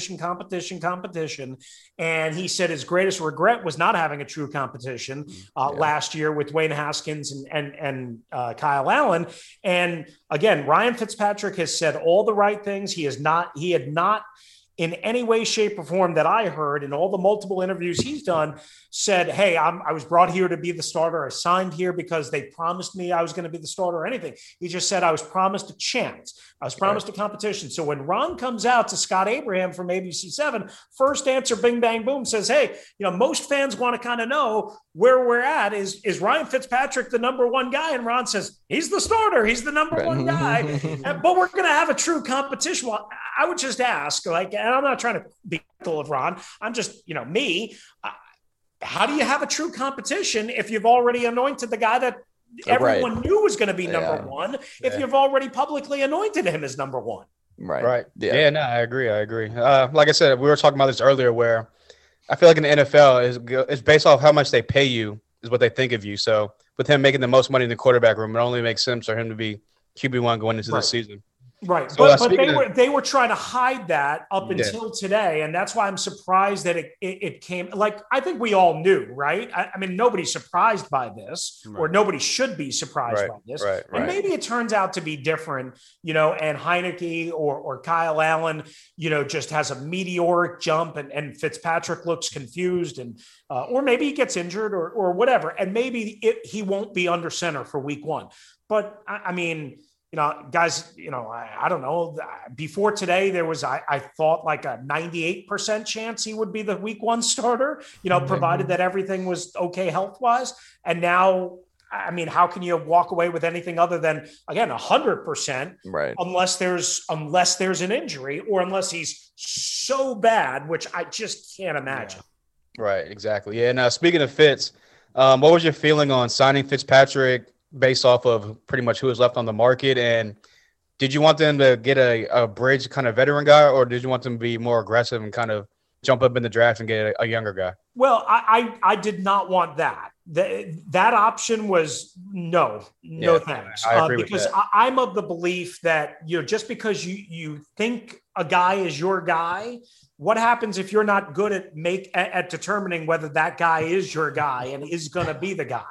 And he said his greatest regret was not having a true competition last year with Wayne Haskins and Kyle Allen. And again, Ryan Fitzpatrick has said all the right things. He had not in any way, shape, or form that I heard in all the multiple interviews he's done, said, hey, I was brought here to be the starter. I signed here because they promised me I was going to be the starter or anything. He just said I was promised a chance. I was promised a competition. So when Ron comes out to Scott Abraham from ABC7, first answer, bing, bang, boom, says, hey, most fans want to kind of know where we're at. Is Ryan Fitzpatrick the number one guy? And Ron says, he's the starter. He's the number one guy. But we're going to have a true competition. Well, I would just ask, and I'm not trying to be critical of Ron. I'm just, me. How do you have a true competition if you've already anointed the guy that everyone knew was going to be number one, if you've already publicly anointed him as number one? Right. Yeah, no, I agree. Like I said, we were talking about this earlier where I feel like in the NFL is based off how much they pay you is what they think of you. So with him making the most money in the quarterback room, it only makes sense for him to be QB1 going into the season. Right. So, but they were trying to hide that up until today. And that's why I'm surprised that it came. Like, I think we all knew, right? I mean, nobody's surprised by this, or nobody should be surprised by this. And maybe it turns out to be different, and Heineke or Kyle Allen, just has a meteoric jump and Fitzpatrick looks confused or maybe he gets injured or whatever. And maybe he won't be under center for week one. But I mean, guys, I don't know. Before today, there was, I thought, like a 98% chance he would be the week one starter, provided that everything was okay health-wise. And now, I mean, how can you walk away with anything other than, again, 100%, unless there's an injury or unless he's so bad, which I just can't imagine. Yeah. Right, exactly. Yeah, now, speaking of Fitz, what was your feeling on signing Fitzpatrick based off of pretty much who was left on the market? And did you want them to get a bridge kind of veteran guy, or did you want them to be more aggressive and kind of jump up in the draft and get a younger guy? Well, I did not want that. That option was no thanks. I agree because with that. I'm of the belief that, just because you think a guy is your guy, what happens if you're not good at determining whether that guy is your guy and is going to be the guy?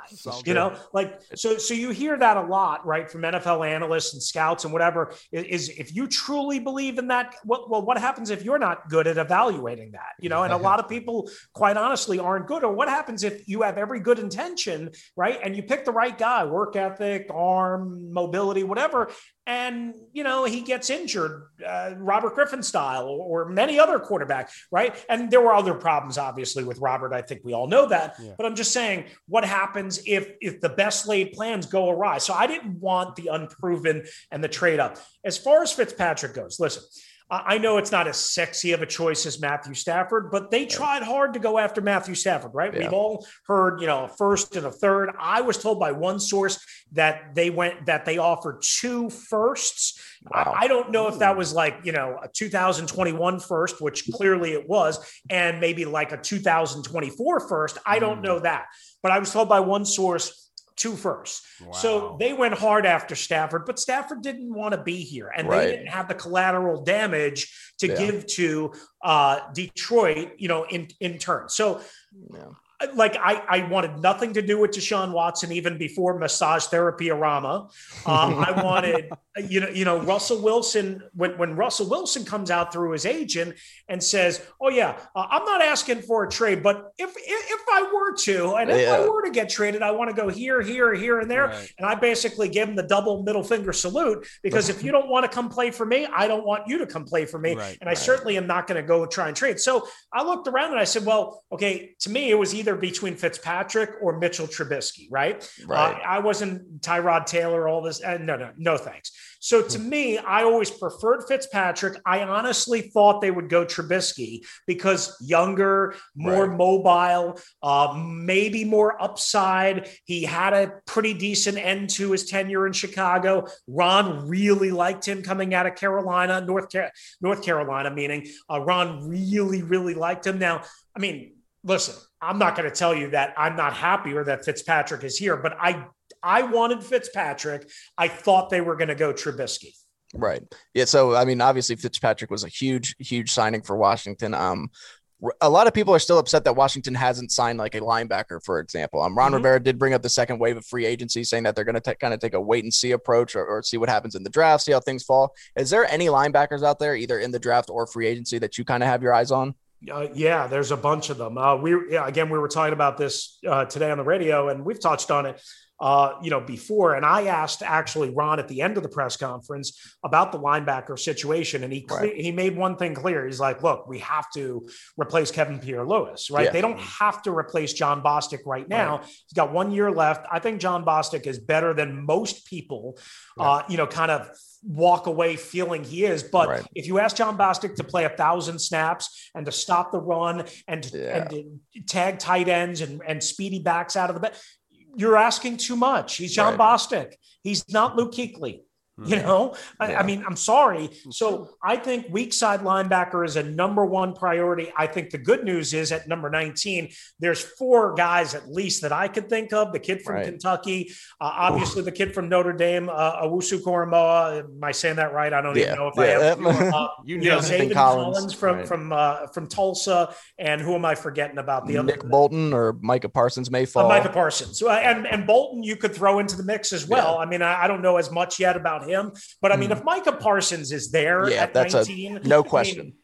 So you hear that a lot, right, from NFL analysts and scouts and whatever. Is if you truly believe in that, what happens if you're not good at evaluating that? And a lot of people, quite honestly, aren't good. Or what happens if you have every good intention, right, and you pick the right guy, work ethic, arm, mobility, whatever, and he gets injured, Robert Griffin style, or many other quarterback, right? And there were other problems, obviously, with Robert. I think we all know that. Yeah. But I'm just saying, what happens if the best laid plans go awry? So I didn't want the unproven and the trade up. As far as Fitzpatrick goes, listen, I know it's not as sexy of a choice as Matthew Stafford, but they tried hard to go after Matthew Stafford, right? Yeah. We've all heard, a first and a third. I was told by one source that they offered 2 firsts. Wow. I don't know if that was like, a 2021 first, which clearly it was, and maybe like a 2024 first. I don't know that, but I was told by one source 2 firsts. Wow. So they went hard after Stafford, but Stafford didn't want to be here, and they didn't have the collateral damage to give to Detroit, in turn. So I wanted nothing to do with Deshaun Watson even before massage therapy arama. I wanted, Russell Wilson, when Russell Wilson comes out through his agent and says, oh yeah, I'm not asking for a trade, but if I were to, and if I were to get traded, I want to go here, and there. Right. And I basically gave him the double middle finger salute, because if you don't want to come play for me, I don't want you to come play for me. Right, and I certainly am not going to go try and trade. So I looked around and I said, well, okay, to me, it was either between Fitzpatrick or Mitchell Trubisky, right? I wasn't Tyrod Taylor, all this. No, thanks. So to me, I always preferred Fitzpatrick. I honestly thought they would go Trubisky because younger, more mobile, maybe more upside. He had a pretty decent end to his tenure in Chicago. Ron really liked him coming out of Carolina, North Carolina, meaning Ron really, really liked him. Now, I mean, listen, I'm not going to tell you that I'm not happy or that Fitzpatrick is here, but I wanted Fitzpatrick. I thought they were going to go Trubisky. Right. Yeah. So, I mean, obviously Fitzpatrick was a huge, huge signing for Washington. A lot of people are still upset that Washington hasn't signed like a linebacker, for example. Ron Rivera did bring up the second wave of free agency, saying that they're going to kind of take a wait and see approach or see what happens in the draft, see how things fall. Is there any linebackers out there, either in the draft or free agency, that you kind of have your eyes on? Yeah, there's a bunch of them. We were talking about this today on the radio, and we've touched on it. Before. And I asked actually Ron at the end of the press conference about the linebacker situation. And he made one thing clear. He's like, look, we have to replace Kevin Pierre-Louis, right? Yeah. They don't have to replace John Bostic right now. Right. He's got 1 year left. I think John Bostic is better than most people, kind of walk away feeling he is. But if you ask John Bostic to play 1,000 snaps and to stop the run and to tag tight ends and speedy backs out of the back, you're asking too much. He's John Bostic. He's not Luke Kuechly. I mean, I'm sorry. So I think weak side linebacker is a number one priority. I think the good news is at number 19, there's 4 guys at least that I could think of. The kid from Kentucky, obviously the kid from Notre Dame, Owusu Koromoa. Am I saying that right? I don't even know if I have. Zaven Collins from Tulsa. And who am I forgetting about? The Nick Bolton or Micah Parsons may fall. Micah Parsons. So, and Bolton you could throw into the mix as well. I mean, I don't know as much yet about him, but I mean, if Micah Parsons is there at 19, no question.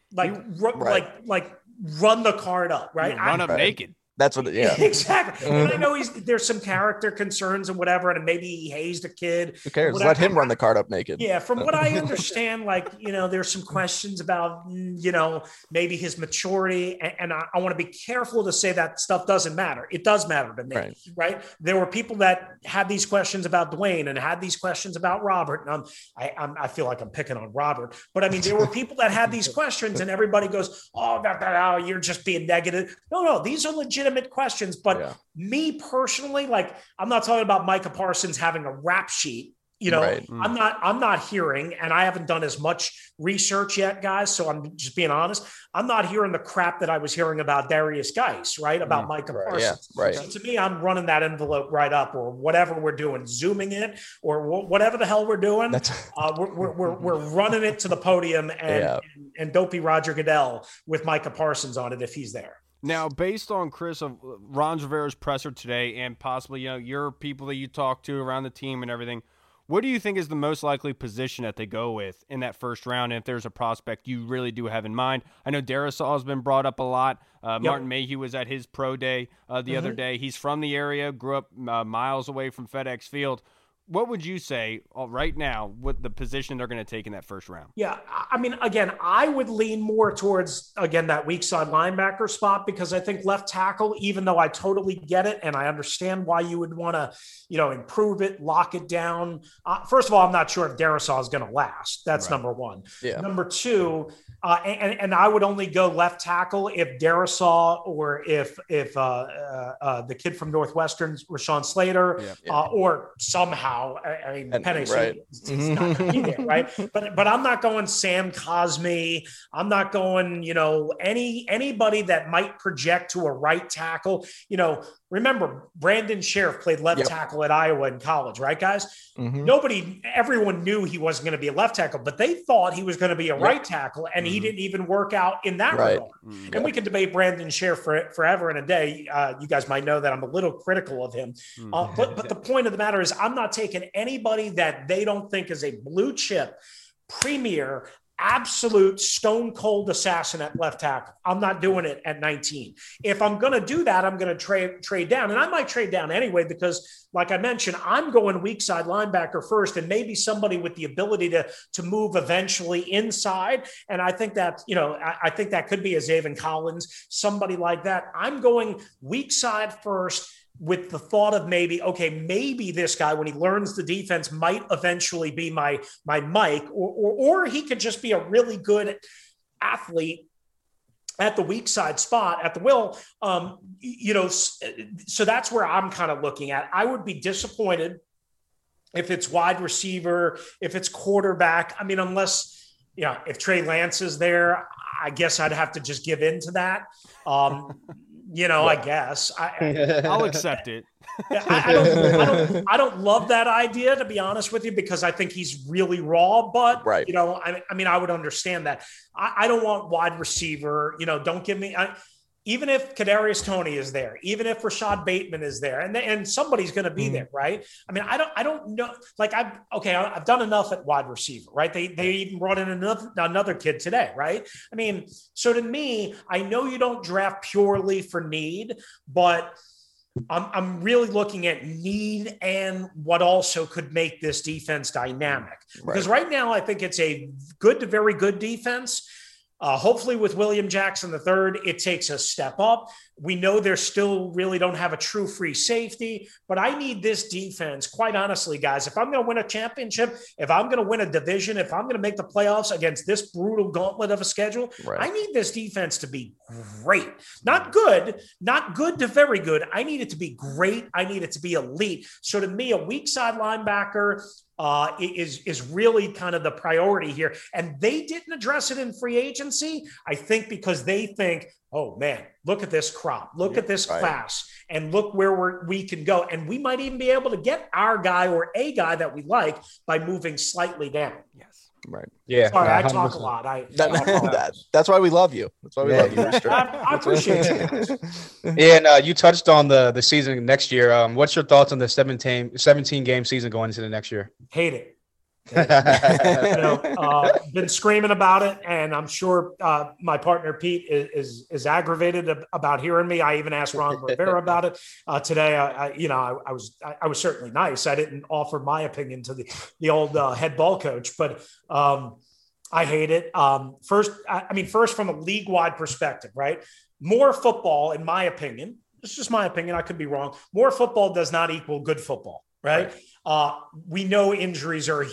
Like run the card up, right? Run up naked. That's what, exactly. And I know there's some character concerns and whatever, and maybe he hazed a kid. Who cares? Let him run the card up naked. Yeah. From what I understand, there's some questions about, maybe his maturity. And I want to be careful to say that stuff doesn't matter. It does matter to me, right? There were people that had these questions about Dwayne and had these questions about Robert. And I feel like I'm picking on Robert, but I mean, there were people that had these questions and everybody goes, oh, you're just being negative. No, these are legitimate questions, but me personally, I'm not talking about Micah Parsons having a rap sheet. I'm not hearing, and I haven't done as much research yet, guys. So I'm just being honest. I'm not hearing the crap that I was hearing about Darius Geis, right? About Micah Parsons. Yeah, so to me, I'm running that envelope right up, or whatever we're doing, zooming it, or whatever the hell we're doing. We're running it to the podium and dopey Roger Goodell with Micah Parsons on it if he's there. Now, based on Chris of Ron Rivera's presser today, and possibly your people that you talk to around the team and everything, what do you think is the most likely position that they go with in that first round? And if there's a prospect you really do have in mind, I know Darrisaw has been brought up a lot. Martin Mayhew was at his pro day the other day. He's from the area, grew up miles away from FedEx Field. What would you say right now with the position they're going to take in that first round? Yeah, I mean, again, I would lean more towards, that weak side linebacker spot, because I think left tackle, even though I totally get it and I understand why you would want to, improve it, lock it down. First of all, I'm not sure if Darrisaw is going to last. That's number one. Yeah. Number two, and I would only go left tackle if Darrisaw or if the kid from Northwestern, Rashawn Slater, or somehow. I mean, Penny it's not going to be there, right? But I'm not going Sam Cosme. I'm not going, anybody that might project to a right tackle. Remember, Brandon Sheriff played left tackle at Iowa in college, right, guys? Everyone knew he wasn't going to be a left tackle, but they thought he was going to be a right tackle, and he didn't even work out in that regard. And we can debate Brandon Sheriff forever and a day. You guys might know that I'm a little critical of him. But the point of the matter is I'm not taking anybody that they don't think is a blue chip, premier, absolute stone cold assassin at left tackle. I'm not doing it at 19. If I'm going to do that, I'm going to trade down, and I might trade down anyway, because like I mentioned, I'm going weak side linebacker first, and maybe somebody with the ability to move eventually inside. And I think that, I think that could be a Zaven Collins, somebody like that. I'm going weak side first, with the thought of maybe this guy, when he learns the defense, might eventually be my Mike, or he could just be a really good athlete at the weak side spot at the will. So that's where I'm kind of looking at. I would be disappointed if it's wide receiver, if it's quarterback. I mean, unless, if Trey Lance is there, I guess I'd have to just give in to that. I guess I'll accept it. I don't love that idea, to be honest with you, because I think he's really raw. But right. I would understand that. I don't want wide receiver. Don't give me. Even if Kadarius Toney is there, even if Rashad Bateman is there, and somebody's going to be there, right? I mean, I don't know. Like I've done enough at wide receiver, right? They even brought in another kid today, right? I mean, so to me, I know you don't draft purely for need, but I'm really looking at need and what also could make this defense dynamic. Because right now, I think it's a good to very good defense. Hopefully with William Jackson III, it takes a step up. We know they still really don't have a true free safety, but I need this defense, quite honestly, guys. If I'm going to win a championship, if I'm going to win a division, if I'm going to make the playoffs against this brutal gauntlet of a schedule, I need this defense to be great. Not good to very good. I need it to be great. I need it to be elite. So to me, a weak side linebacker is really kind of the priority here. And they didn't address it in free agency, I think, because they think, oh man, look at this crop, look at this class, and look where we can go. And we might even be able to get our guy or a guy that we like by moving slightly down. Yes. Right. Yeah. Sorry, I talk a lot. That's why we love you. That's why we love you. I appreciate you. Yeah, and you touched on the season next year. What's your thoughts on the 17 game season going into the next year? Hate it. Been screaming about it, and I'm sure my partner Pete is aggravated about hearing me. I even asked Ron Rivera about it today. I was certainly nice. I didn't offer my opinion to the old head ball coach, but I hate it. First from a league-wide perspective, right? More football, in my opinion. It's just my opinion. I could be wrong. More football does not equal good football, right? We know injuries are a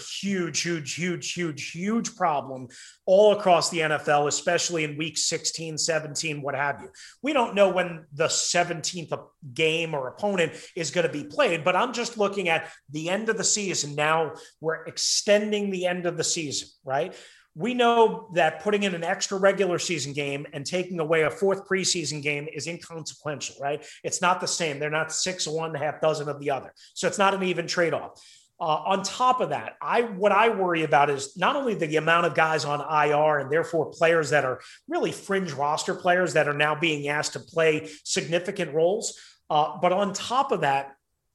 huge problem all across the NFL, especially in week 16, 17, what have you. We don't know when the 17th game or opponent is going to be played, but I'm just looking at the end of the season. Now we're extending the end of the season, right? We know that putting in an extra regular season game and taking away a fourth preseason game is inconsequential, right? It's not the same. They're not 6 of one, half dozen of the other. So it's not an even trade-off. On top of that, what I worry about is not only the amount of guys on IR and therefore players that are really fringe roster players that are now being asked to play significant roles, but on top of that,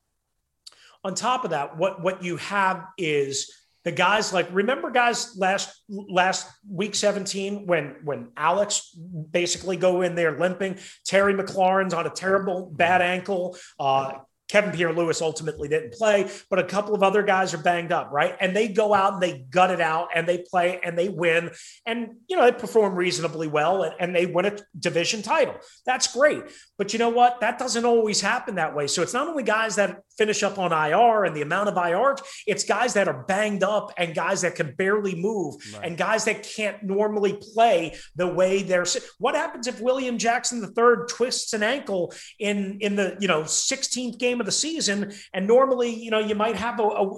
what you have is the guys remember guys last week 17 when Alex basically go in there limping, Terry McLaurin's on a terrible bad ankle, Kevin Pierre-Louis ultimately didn't play, but a couple of other guys are banged up, right? And they go out and they gut it out and they play and they win. And, they perform reasonably well and they win a division title. That's great. But you know what? That doesn't always happen that way. So it's not only guys that finish up on IR and the amount of IR, it's guys that are banged up and guys that can barely move and guys that can't normally play the way they're. What happens if William Jackson III twists an ankle in the 16th game of the season, and normally you might have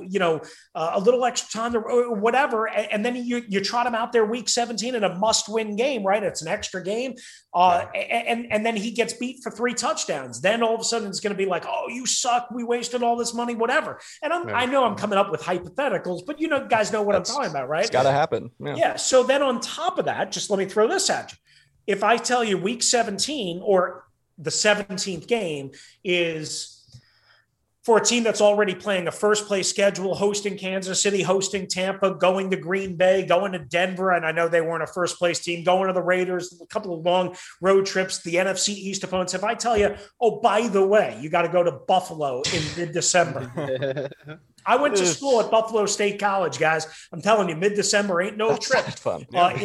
a little extra time or whatever, and then you trot him out there week 17 in a must-win game, right? It's an extra game, and then he gets beat for 3 touchdowns. Then all of a sudden it's going to be like, oh, you suck, we wasted all this money, whatever. And I know I'm coming up with hypotheticals, but guys know what I'm talking about, right? It's got to happen. Yeah. So then on top of that, just let me throw this at you. If I tell you week 17 or the 17th game is for a team that's already playing a first place schedule, hosting Kansas City, hosting Tampa, going to Green Bay, going to Denver. And I know they weren't a first place team, going to the Raiders, a couple of long road trips, the NFC East opponents. If I tell you, oh, by the way, you got to go to Buffalo in mid-December. I went to school at Buffalo State College, guys. I'm telling you, mid-December ain't no trip. Fun. And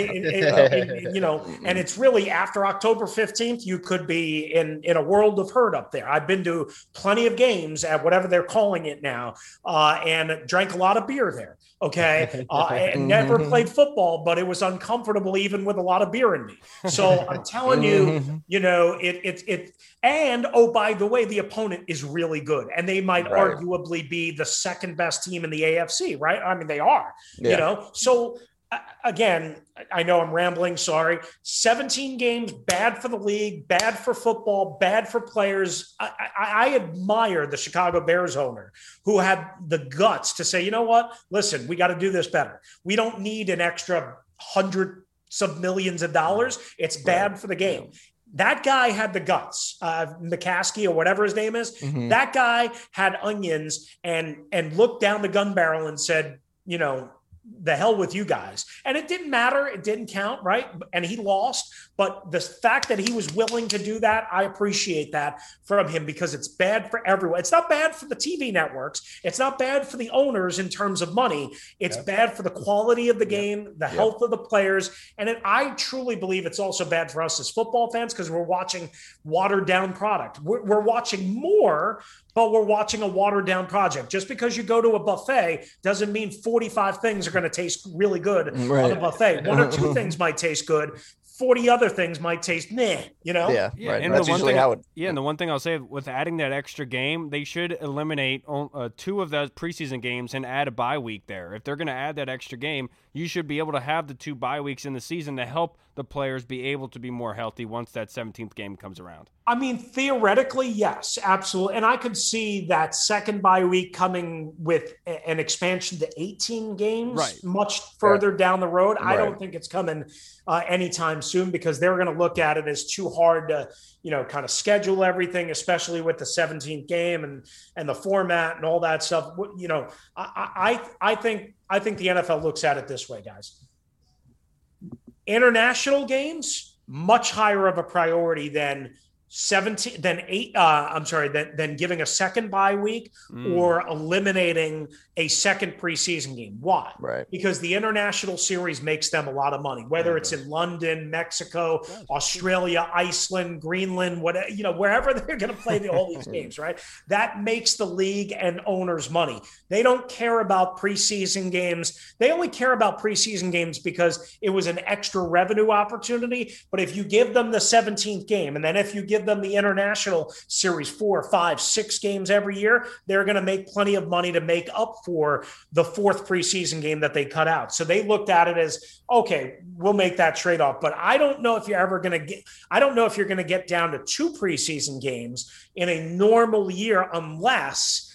it's really after October 15th, you could be in a world of hurt up there. I've been to plenty of games at whatever they're calling it now, and drank a lot of beer there. Okay. And never played football, but it was uncomfortable even with a lot of beer in me. So I'm telling you, and oh, by the way, the opponent is really good. And they might arguably be the second best team in the AFC, right? I mean, they are, so again, I know I'm rambling. Sorry. 17 games, bad for the league, bad for football, bad for players. I admire the Chicago Bears owner who had the guts to say, you know what? Listen, we got to do this better. We don't need an extra hundreds of millions of dollars. It's bad for the game. Yeah. That guy had the guts, McCaskey or whatever his name is. Mm-hmm. That guy had onions and looked down the gun barrel and said, you know, the hell with you guys. And it didn't matter. It didn't count, right? And he lost. But the fact that he was willing to do that, I appreciate that from him because it's bad for everyone. It's not bad for the TV networks. It's not bad for the owners in terms of money. It's bad for the quality of the game, the health of the players. And I truly believe it's also bad for us as football fans because we're watching watered down product. We're watching more, but we're watching a watered down project. Just because you go to a buffet doesn't mean 45 things are going to taste really good on a buffet. One or two things might taste good. 40 other things might taste meh, you know? Yeah, right. And the one thing, and the one thing I'll say with adding that extra game, they should eliminate 2 of those preseason games and add a bye week there. If they're going to add that extra game, you should be able to have the 2 bye weeks in the season to help the players be able to be more healthy once that 17th game comes around. I mean, theoretically, yes, absolutely. And I could see that second bye week coming with an expansion to 18 games much further down the road. I don't think it's coming anytime soon because they're going to look at it as too hard to, you know, kind of schedule everything, especially with the 17th game and the format and all that stuff. You know, I think the NFL looks at it this way, guys. International games, much higher of a priority than than giving a second bye week or eliminating a second preseason game. Why? Right. Because the international series makes them a lot of money, whether it's in London, Mexico, Australia, Iceland, Greenland, whatever, you know, wherever they're going to play all these games, right? That makes the league and owners money. They don't care about preseason games. They only care about preseason games because it was an extra revenue opportunity. But if you give them the 17th game, and then if you give them the international series 4, 5, 6 games every year, they're going to make plenty of money to make up for the 4th preseason game that they cut out. So they looked at it as, okay, we'll make that trade-off. But I don't know if you're ever going to get down to 2 preseason games in a normal year unless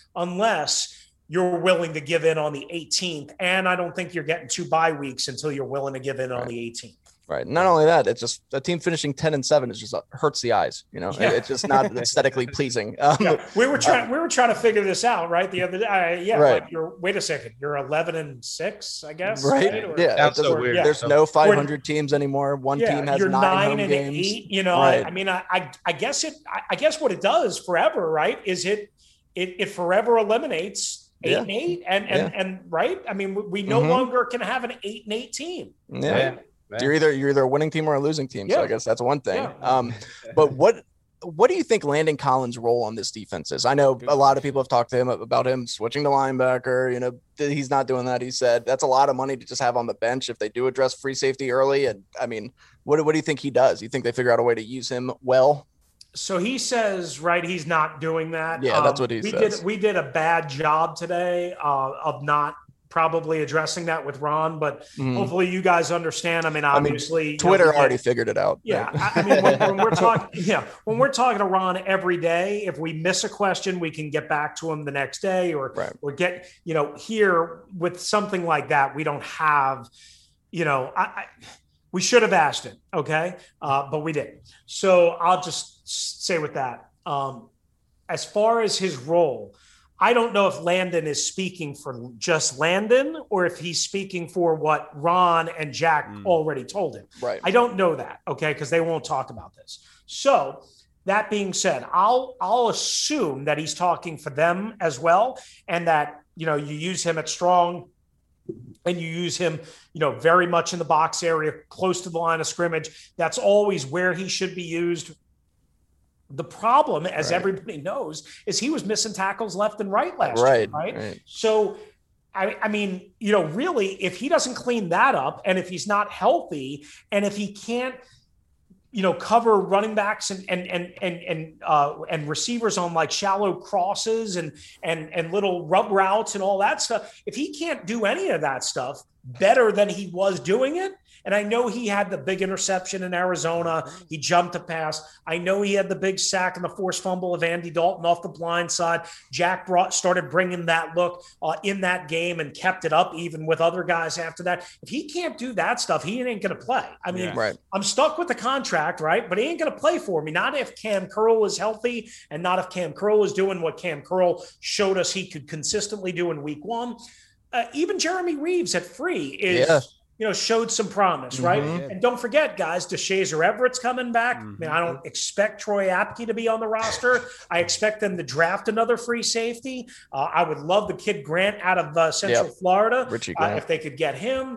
you're willing to give in on the 18th. And I don't think you're getting 2 bye weeks until you're willing to give in on the 18th. Right. Not only that, it's just a team finishing 10-7 is just hurts the eyes. You know, it's just not aesthetically pleasing. We were trying to figure this out, right? The other day. Right. Like wait a second. You're 11-6, I guess. Right. Or, that's so weird. There's no 500 teams anymore. One team has 9 home games. 8. You know, I mean, I guess what it does forever, right? Is it forever eliminates 8-8 and right. I mean, we no longer can have an 8-8 team. Yeah. Right? You're either a winning team or a losing team. So I guess that's one thing. But what do you think Landon Collins' role on this defense is? I know a lot of people have talked to him about him switching to linebacker. You know, he's not doing that. He said that's a lot of money to just have on the bench if they do address free safety early. And I mean, what do you think he does? You think they figure out a way to use him well? So he says, right, he's not doing that. Yeah, that's what he says. We did a bad job today of not probably addressing that with Ron, but hopefully you guys understand. I mean, obviously Twitter already figured it out. Yeah. Right? I mean, when we're talking to Ron every day, if we miss a question, we can get back to him the next day or get, you know, here with something like that, we don't have, you know, we should have asked it. Okay. But we didn't. So I'll just say with that, as far as his role, I don't know if Landon is speaking for just Landon or if he's speaking for what Ron and Jack already told him. Right. I don't know that, okay, because they won't talk about this. So that being said, I'll assume that he's talking for them as well, and that, you know, you use him at strong and you use him, you know, very much in the box area, close to the line of scrimmage. That's always where he should be used. The problem, as everybody knows, is he was missing tackles left and right last year, right? So, I mean, you know, really, if he doesn't clean that up and if he's not healthy and if he can't cover running backs and receivers on like shallow crosses and little rub routes and all that stuff. If he can't do any of that stuff better than he was doing it, and I know he had the big interception in Arizona. He jumped a pass. I know he had the big sack and the forced fumble of Andy Dalton off the blind side. Jack started bringing that look in that game and kept it up even with other guys after that. If he can't do that stuff, he ain't going to play. I mean, I'm stuck with the contract, right? But he ain't going to play for me. Not if Cam Curl is healthy and not if Cam Curl is doing what Cam Curl showed us he could consistently do in week one. Even Jeremy Reeves at free is showed some promise, right? Mm-hmm. And don't forget, guys, DeShazer Everett's coming back. Mm-hmm. I mean, I don't expect Troy Apke to be on the roster. I expect them to draft another free safety. I would love the kid Grant out of Central Florida. Richie Grant. If they could get him.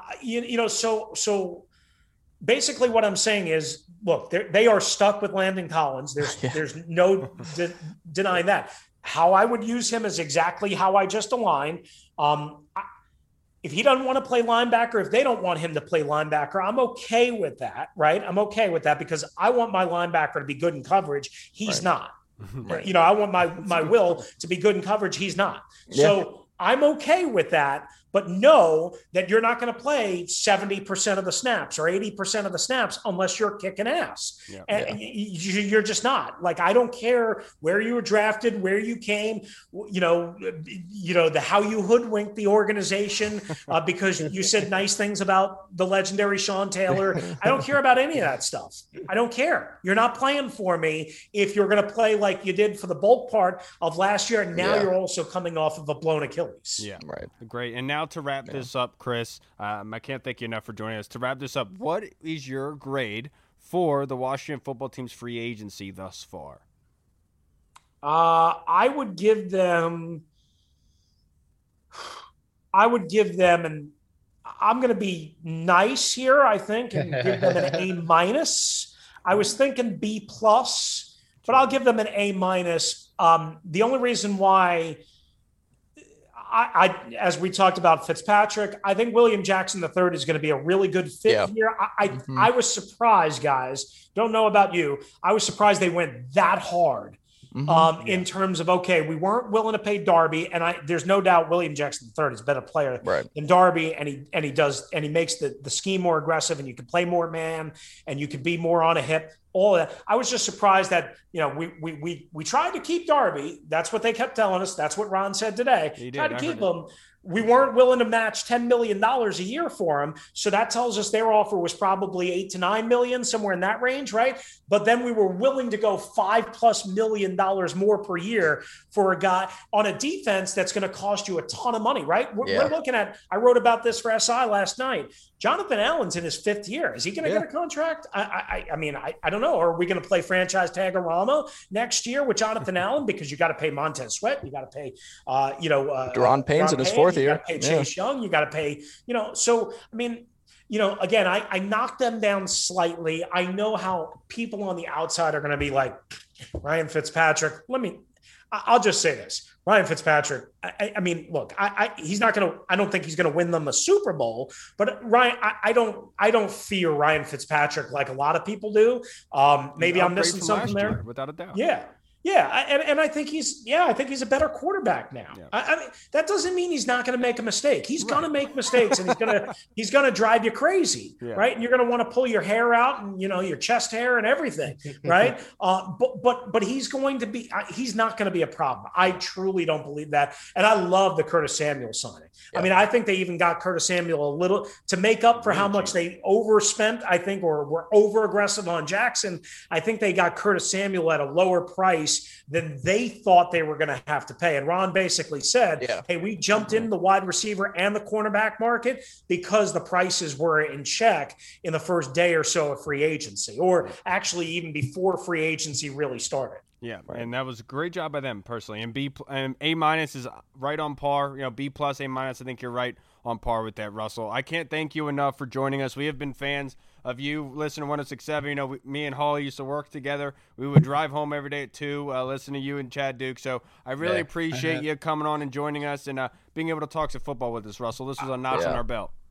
So basically what I'm saying is, look, they are stuck with Landon Collins. There's no denying that. How I would use him is exactly how I just aligned. If he doesn't want to play linebacker, if they don't want him to play linebacker, I'm okay with that, right? I'm okay with that because I want my linebacker to be good in coverage. He's not. Right. I want my Will to be good in coverage. He's not. Yeah. So I'm okay with that. But know that you're not going to play 70% of the snaps or 80% of the snaps unless you're kicking ass. Yeah. And you're just not. Like, I don't care where you were drafted, where you came, how you hoodwinked the organization because you said nice things about the legendary Sean Taylor. I don't care about any of that stuff. I don't care. You're not playing for me if you're going to play like you did for the bulk part of last year. And now you're also coming off of a blown Achilles. Yeah, right. Great. And now to wrap this up, Chris, I can't thank you enough for joining us. To wrap this up, what is your grade for the Washington football team's free agency thus far? I would give them, and I'm going to be nice here, I think, and give them an A-. I was thinking B+, but I'll give them an A-. The only reason why I, as we talked about Fitzpatrick, I think William Jackson III is going to be a really good fit here. I was surprised, guys. Don't know about you. I was surprised they went that hard in terms of, okay, we weren't willing to pay Darby. And there's no doubt William Jackson III is a better player than Darby. And he makes the scheme more aggressive, and you can play more man and you can be more on a hip. All of that. I was just surprised that, we tried to keep Darby. That's what they kept telling us. That's what Ron said today. Tried to keep him. We weren't willing to match $10 million a year for him. So that tells us their offer was probably $8 to $9 million, somewhere in that range, right? But then we were willing to go $5+ million more per year for a guy on a defense that's going to cost you a ton of money, right? We're looking at, I wrote about this for SI last night. Jonathan Allen's in his 5th year. Is he going to get a contract? I mean, I don't know. Are we going to play franchise tagorama next year with Jonathan Allen? Because you got to pay Montez Sweat. You got to pay, Deron Payne's in his 4th year. You got to pay Chase Young. You got to pay, so, I mean, again, I knocked them down slightly. I know how people on the outside are going to be like, Ryan Fitzpatrick. I'll just say this. Ryan Fitzpatrick, I mean, look, he's not going to, I don't think he's going to win them a Super Bowl, but Ryan, I don't fear Ryan Fitzpatrick like a lot of people do. Maybe I'm missing something there. Without a doubt. Yeah. Yeah, and I think he's a better quarterback now. Yeah. I mean, that doesn't mean he's not going to make a mistake. He's going to make mistakes, and he's going to drive you crazy, right? And you're going to want to pull your hair out and your chest hair and everything, right? But he's going to be he's not going to be a problem. I truly don't believe that, and I love the Curtis Samuel signing. Yeah. I mean, I think they even got Curtis Samuel a little to make up for how much they overspent, I think, or were over aggressive on Jackson. I think they got Curtis Samuel at a lower price than they thought they were going to have to pay. And Ron basically said, hey, we jumped in the wide receiver and the cornerback market because the prices were in check in the first day or so of free agency, or actually even before free agency really started. Yeah, and that was a great job by them personally. And A- is right on par. B+, A-. I think you're right on par with that, Russell. I can't thank you enough for joining us. We have been fans of you. Listen to 106.7. Me and Holly used to work together. We would drive home every day at 2, listen to you and Chad Duke. So I really appreciate you coming on and joining us and being able to talk some football with us, Russell. This was a notch on our belt.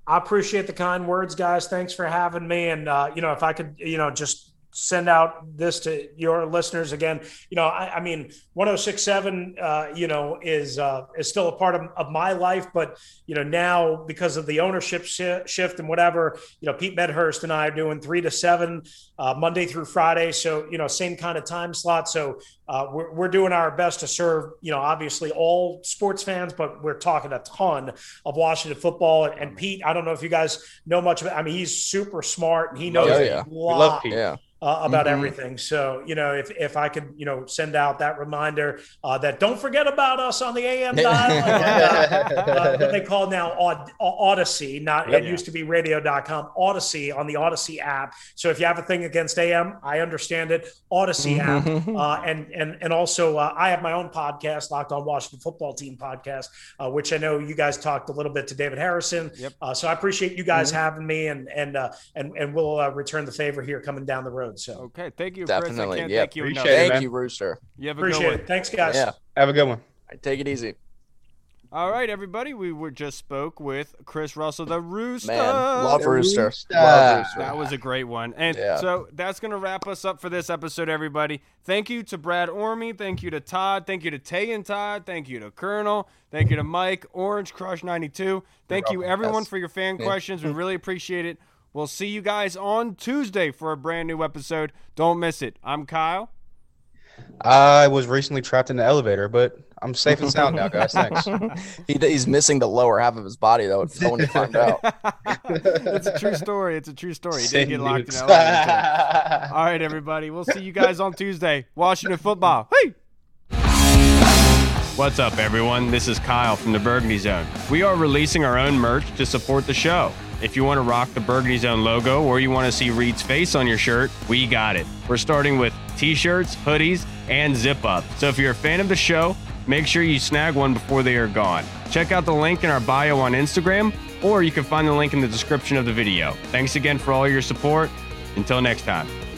I appreciate the kind words, guys. Thanks for having me. And, if I could, just send out this to your listeners again, I mean, 106.7, is still a part of my life, but, now because of the ownership shift and whatever, Pete Medhurst and I are doing 3 to 7 Monday through Friday. So, same kind of time slot. So we're doing our best to serve, obviously all sports fans, but we're talking a ton of Washington football. And Pete, I don't know if you guys know much about, he's super smart and he knows a lot. We love Pete. Yeah. About everything. So, if I could, send out that reminder that don't forget about us on the AM dial, what they call now Odyssey, it used to be radio.com, Odyssey on the Odyssey app. So if you have a thing against AM, I understand it, Odyssey app. And also I have my own podcast, Locked On Washington Football Team podcast, which I know you guys talked a little bit to David Harrison. Yep. So I appreciate you guys having me and we'll return the favor here coming down the road. So okay, thank you, definitely. Chris. I can't Yeah, thank you enough. Thank you, Rooster. You have a appreciate good one. it. Thanks, guys. Yeah, Have a good one. All right, take it easy. All right, everybody. We just spoke with Chris Russell, the Rooster. Man, love Rooster. Rooster. Love Rooster. That was a great one. And so that's going to wrap us up for this episode, everybody. Thank you to Brad Orme. Thank you to Todd. Thank you to Tay and Todd. Thank you to Colonel. Thank you to Mike, Orange Crush 92. Thank you, everyone, for your fan questions. We really appreciate it. We'll see you guys on Tuesday for a brand new episode. Don't miss it. I'm Kyle. I was recently trapped in the elevator, but I'm safe and sound now, guys. Thanks. He's missing the lower half of his body, though. It's when you find out. It's a true story. It's a true story. He didn't get locked in the elevator. All right, everybody. We'll see you guys on Tuesday. Washington football. Hey! What's up, everyone? This is Kyle from the Burgundy Zone. We are releasing our own merch to support the show. If you want to rock the Burgundy Zone logo or you want to see Reed's face on your shirt, we got it. We're starting with t-shirts, hoodies, and zip-up. So if you're a fan of the show, make sure you snag one before they are gone. Check out the link in our bio on Instagram, or you can find the link in the description of the video. Thanks again for all your support. Until next time.